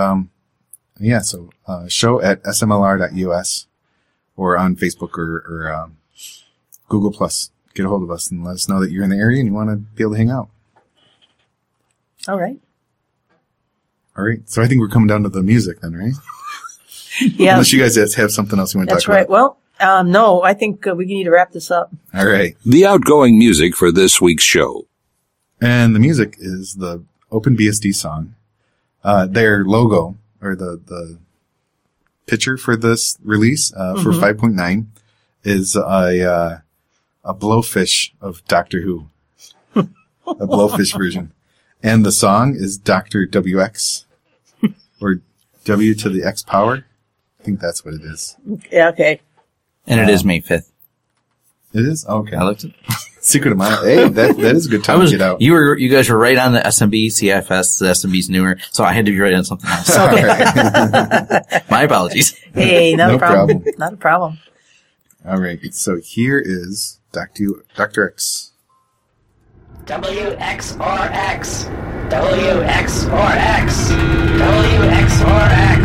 S2: show at smlr.us or on Facebook or Google Plus. Get a hold of us and let us know that you're in the area and you want to be able to hang out.
S3: All right.
S2: So I think we're coming down to the music then, right?
S3: Yeah.
S2: Unless you guys have something else you want to talk about.
S3: That's right. Well, no, I think we need to wrap this up.
S2: All right.
S6: The outgoing music for this week's show.
S2: And the music is the OpenBSD song. Their logo, or the picture for this release, for 5.9 is a blowfish of Doctor Who. A blowfish version. And the song is Dr. WX, or W to the X power. I think that's what it is.
S3: Yeah, okay.
S4: And it is May 5th.
S2: It is? Okay.
S4: I looked it.
S2: Secret of Mile. Hey, that is a good time to get out.
S4: You guys were right on the SMB, CIFS, the SMB's newer, so I had to be right on something else. My apologies.
S3: Hey, not a problem. Not a problem.
S2: All right. So here is Dr. X.
S7: WXRX, WXRX, WXRX,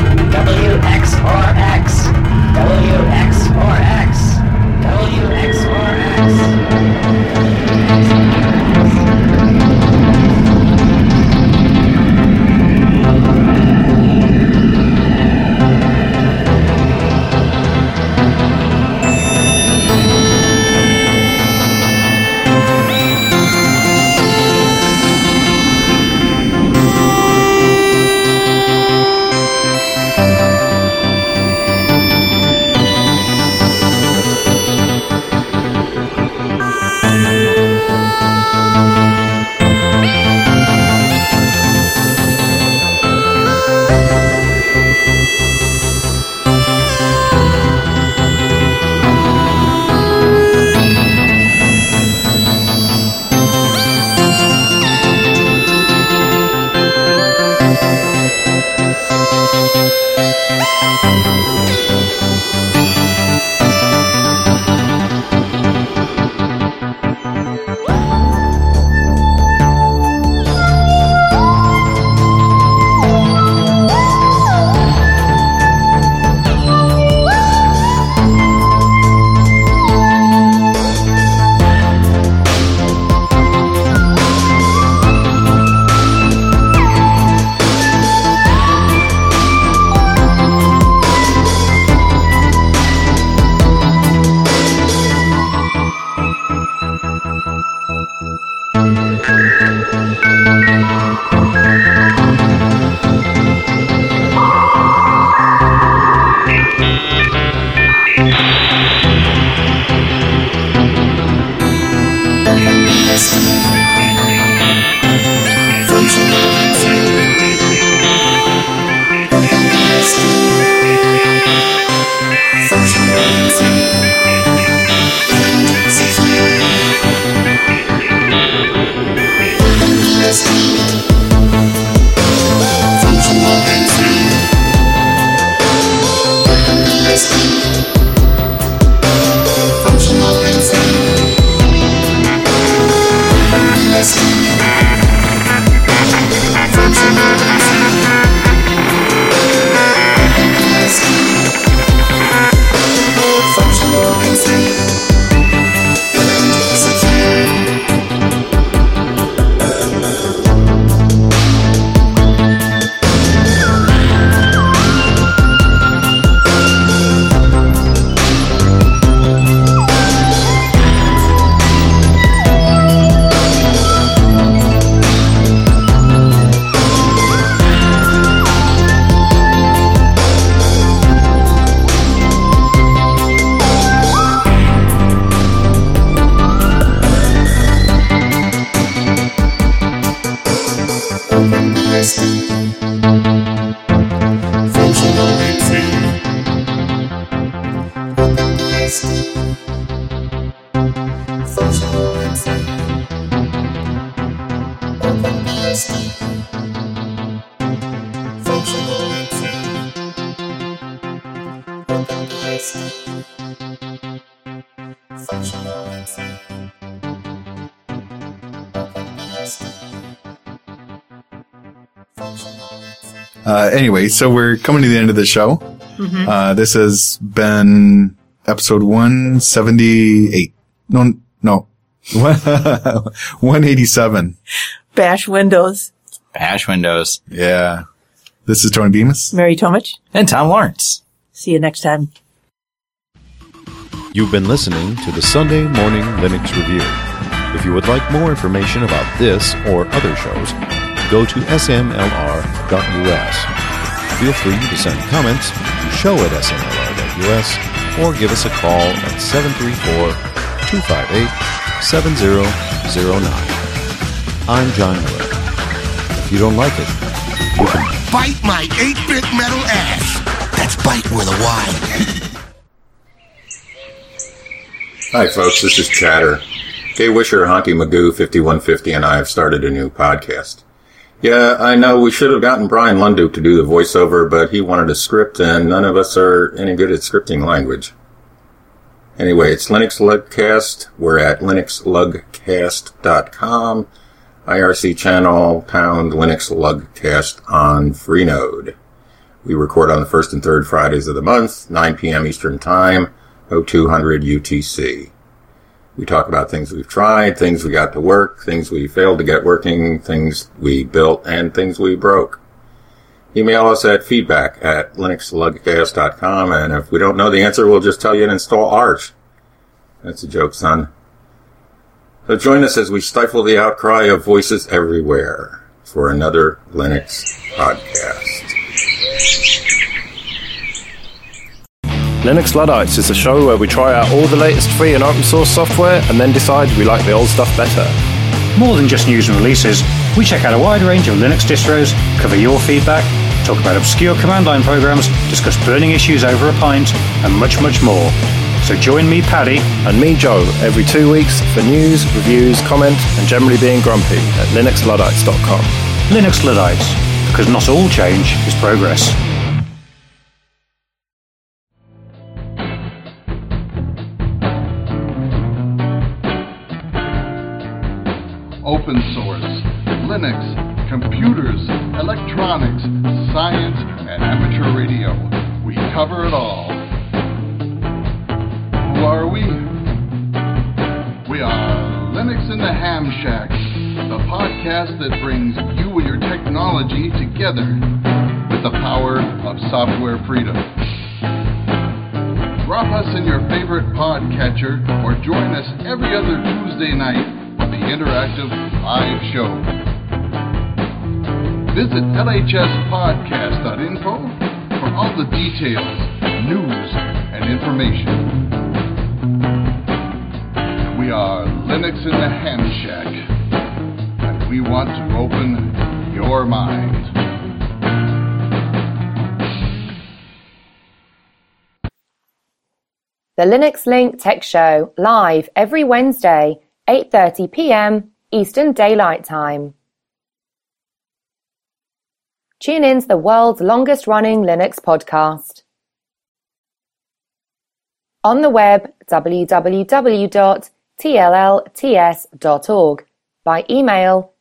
S7: WXRX, WXRX,
S2: Anyway, so we're coming to the end of the show. Mm-hmm. This has been episode 178. No, 187.
S3: Bash Windows.
S4: Bash Windows.
S2: Yeah. This is Tony Bemis.
S3: Mary Tomich.
S4: And Tom Lawrence.
S3: See you next time.
S1: You've been listening to the Sunday Morning Linux Review. If you would like more information about this or other shows, go to smlr.us. Feel free to send comments to show@smlr.us or give us a call at 734-258-7009. I'm John Miller. If you don't like it, you can
S8: bite my 8-bit metal ass. That's bite with a Y.
S9: Hi folks, this is Chatter. Kay Wisher, Honky Magoo, 5150 and I have started a new podcast. Yeah, I know we should have gotten Brian Lunduke to do the voiceover, but he wanted a script and none of us are any good at scripting language. Anyway, it's Linux Lugcast. We're at linuxlugcast.com. IRC channel, pound Linux Lugcast on Freenode. We record on the first and third Fridays of the month, 9 p.m. Eastern Time, 0200 UTC. We talk about things we've tried, things we got to work, things we failed to get working, things we built, and things we broke. Email us at feedback@linuxlugcast.com, and if we don't know the answer, we'll just tell you to install Arch. That's a joke, son. So join us as we stifle the outcry of voices everywhere for another Linux podcast.
S10: Linux Luddites is a show where we try out all the latest free and open source software and then decide we like the old stuff better.
S11: More than just news and releases, we check out a wide range of Linux distros, cover your feedback, talk about obscure command line programs, discuss burning issues over a pint, and much, much more. So join me, Paddy,
S10: and me, Joe, every 2 weeks for news, reviews, comments, and generally being grumpy at linuxluddites.com.
S11: Linux Luddites, because not all change is progress.
S12: Open source, Linux, computers, electronics, science, and amateur radio. We cover it all. Who are we? We are Linux in the Ham Shack, the podcast that brings you and your technology together with the power of software freedom. Drop us in your favorite podcatcher or join us every other Tuesday night for the interactive live show. Visit lhspodcast.info for all the details, news, and information. We are Linux Linux in the Ham Shack, and we want to open your mind.
S13: The Linux Link Tech Show, live every Wednesday, 8:30 p.m. Eastern Daylight Time. Tune in to the world's longest-running Linux podcast. On the web, www.tllts.org, by email,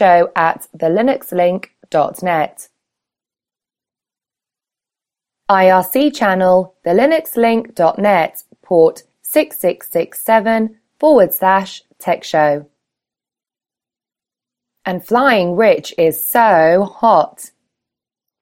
S13: techshow@thelinuxlink.net. IRC channel, thelinuxlink.net, port 6667/TechShow. And Flying Rich is so hot.